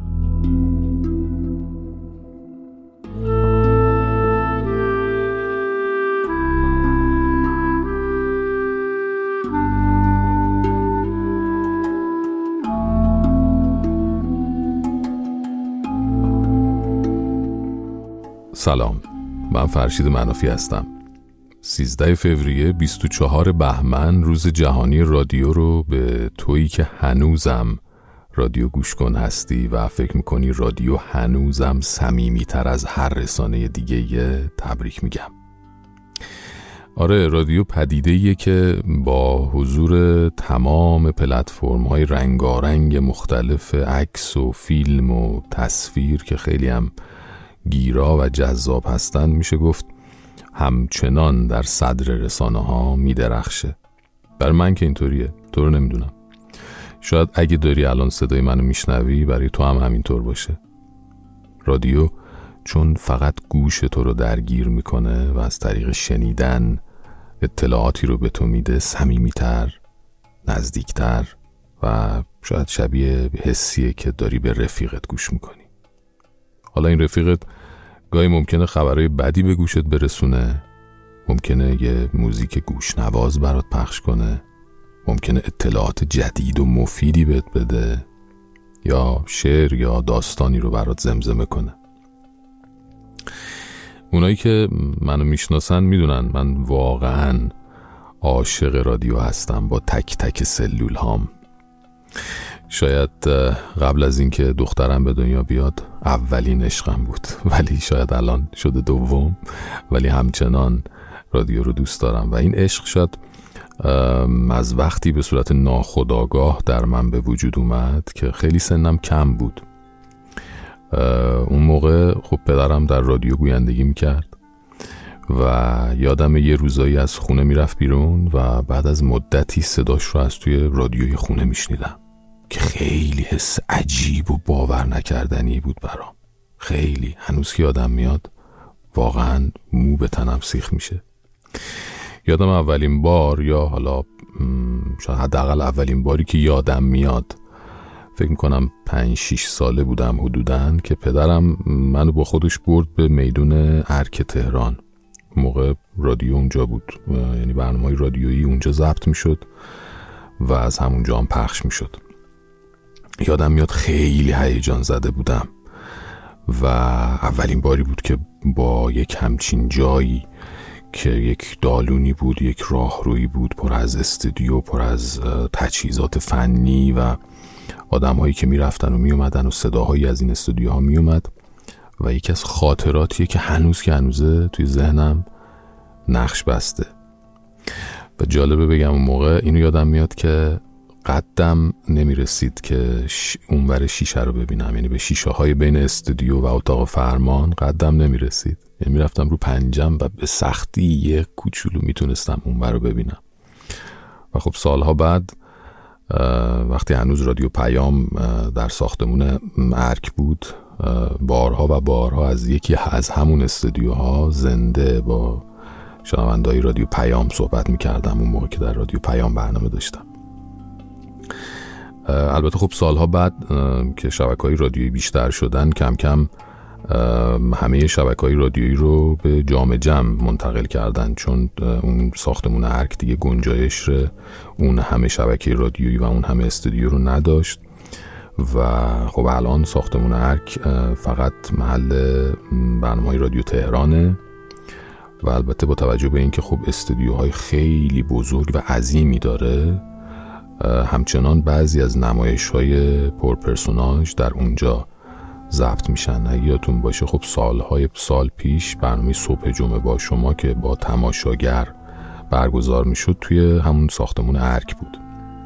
سلام، من فرشید منافی هستم. سیزده فوریه بیست و چهار بهمن روز جهانی رادیو رو به تویی که هنوزم رادیو گوش کن هستی و فکر میکنی رادیو هنوزم صمیمی تر از هر رسانه دیگه یه تبریک میگم. آره، رادیو پدیده‌ایه که با حضور تمام پلتفرم‌های رنگارنگ مختلف عکس و فیلم و تصویر که خیلی هم گیرا و جذاب هستن میشه گفت همچنان در صدر رسانه ها میدرخشه. بر من که اینطوریه، تو رو نمیدونم. شاید اگه داری الان صدای منو میشنوی برای تو هم همینطور باشه. رادیو چون فقط گوش تو رو درگیر میکنه و از طریق شنیدن اطلاعاتی رو به تو میده، صمیمیتر، نزدیکتر و شاید شبیه حسیه که داری به رفیقت گوش میکنی. حالا این رفیقت گاهی ممکنه خبرهای بدی به گوشت برسونه، ممکنه یه موزیک گوشنواز برات پخش کنه، ممکنه اطلاعات جدید و مفیدی بهت بده یا شعر یا داستانی رو برات زمزمه کنه. اونایی که منو میشناسن میدونن من واقعا عاشق رادیو هستم با تک تک سلول هام. شاید قبل از اینکه دخترم به دنیا بیاد اولین عشقم بود، ولی شاید الان شده دوم، ولی همچنان رادیو رو دوست دارم و این عشق شاید از وقتی به صورت ناخودآگاه در من به وجود اومد که خیلی سنم کم بود. اون موقع خب پدرم در رادیو گویندگی میکرد و یادم یه روزایی از خونه میرفت بیرون و بعد از مدتی صداش رو از توی رادیوی خونه میشنیدم که خیلی حس عجیب و باور نکردنی بود برام. خیلی هنوز که یادم میاد واقعا مو به تنم سیخ میشه. یادم اولین بار یا حالا شاید حداقل اولین باری که یادم میاد فکر میکنم پنج شیش ساله بودم حدوداً که پدرم منو با خودش برد به میدون ارک تهران. موقع رادیو اونجا بود، یعنی برنامه‌های رادیویی اونجا ضبط میشد و از همونجا هم پخش میشد. یادم میاد خیلی هیجان زده بودم و اولین باری بود که با یک همچین جایی که یک دالونی بود، یک راهرویی بود پر از استودیو، پر از تجهیزات فنی و آدم‌هایی که میرفتن و میومدن و صداهایی از این استودیوها میومد و یکی از خاطراتیه که هنوز که هنوزه توی ذهنم نقش بسته. و جالبه بگم اون موقع اینو یادم میاد که قدم نمیرسید که ش... اونور شیشه رو ببینم، یعنی به شیشه های بین استودیو و اتاق فرمان قدم نمیرسید، یعنی میرفتم رو پنجم و به سختی یه کوچولو میتونستم اونور رو ببینم. و خب سالها بعد وقتی هنوز رادیو پیام در ساختمون ارک بود، بارها و بارها از یکی از همون استودیوها زنده با شنونده‌های رادیو پیام صحبت می‌کردم اون موقع که در رادیو پیام برنامه داشتم. البته خب سالها بعد که شبکه‌های رادیویی بیشتر شدن، کم کم همه شبکه‌های رادیویی رو به جام جم منتقل کردن، چون اون ساختمون ارک دیگه گنجایش اون همه شبکه رادیویی و اون همه استودیو رو نداشت و خب الان ساختمون ارک فقط محل برنامه‌های رادیو تهرانه و البته با توجه به اینکه خب استودیوهای خیلی بزرگ و عظیمی داره، همچنان بعضی از نمایش‌های پرپرسوناژ در اونجا ضبط میشن. اگه یادتون باشه خب سالهای سال پیش برنامه صبح جمعه با شما که با تماشاگر برگزار میشد توی همون ساختمون ارک بود.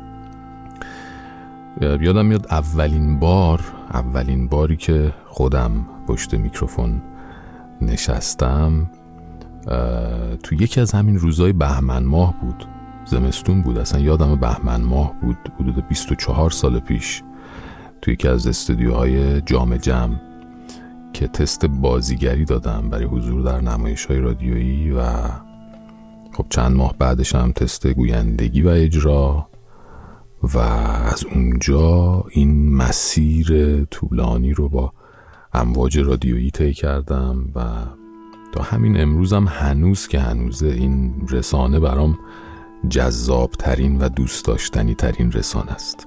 یادم میاد اولین بار اولین باری که خودم پشت میکروفون نشستم تو یکی از همین روزای بهمن ماه بود، زمستون بود، اصلا یادم بهمن ماه بود، حدود بیست و چهار سال پیش، توی یکی از استودیوهای جام جم که تست بازیگری دادم برای حضور در نمایش‌های رادیویی و خب چند ماه بعدش هم تست گویندگی و اجرا و از اونجا این مسیر طولانی رو با امواج رادیویی طی کردم و تا همین امروزم هنوز که هنوزه این رسانه برام جذاب ترین و دوست داشتنی ترین رسانه است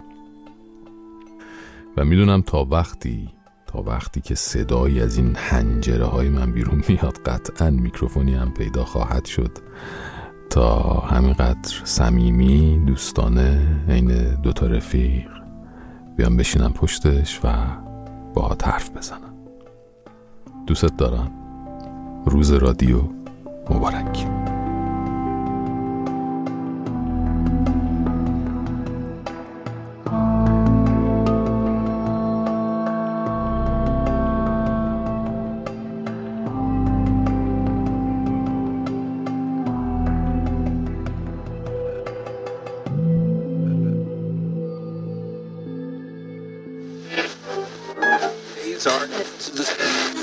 و میدونم تا وقتی تا وقتی که صدایی از این حنجره های من بیرون میاد قطعا میکروفونی هم پیدا خواهد شد تا همینقدر صمیمی دوستانه عین دوتا رفیق بیام بشینم پشتش و باهات حرف بزنم. دوست دارم. روز رادیو مبارک. These are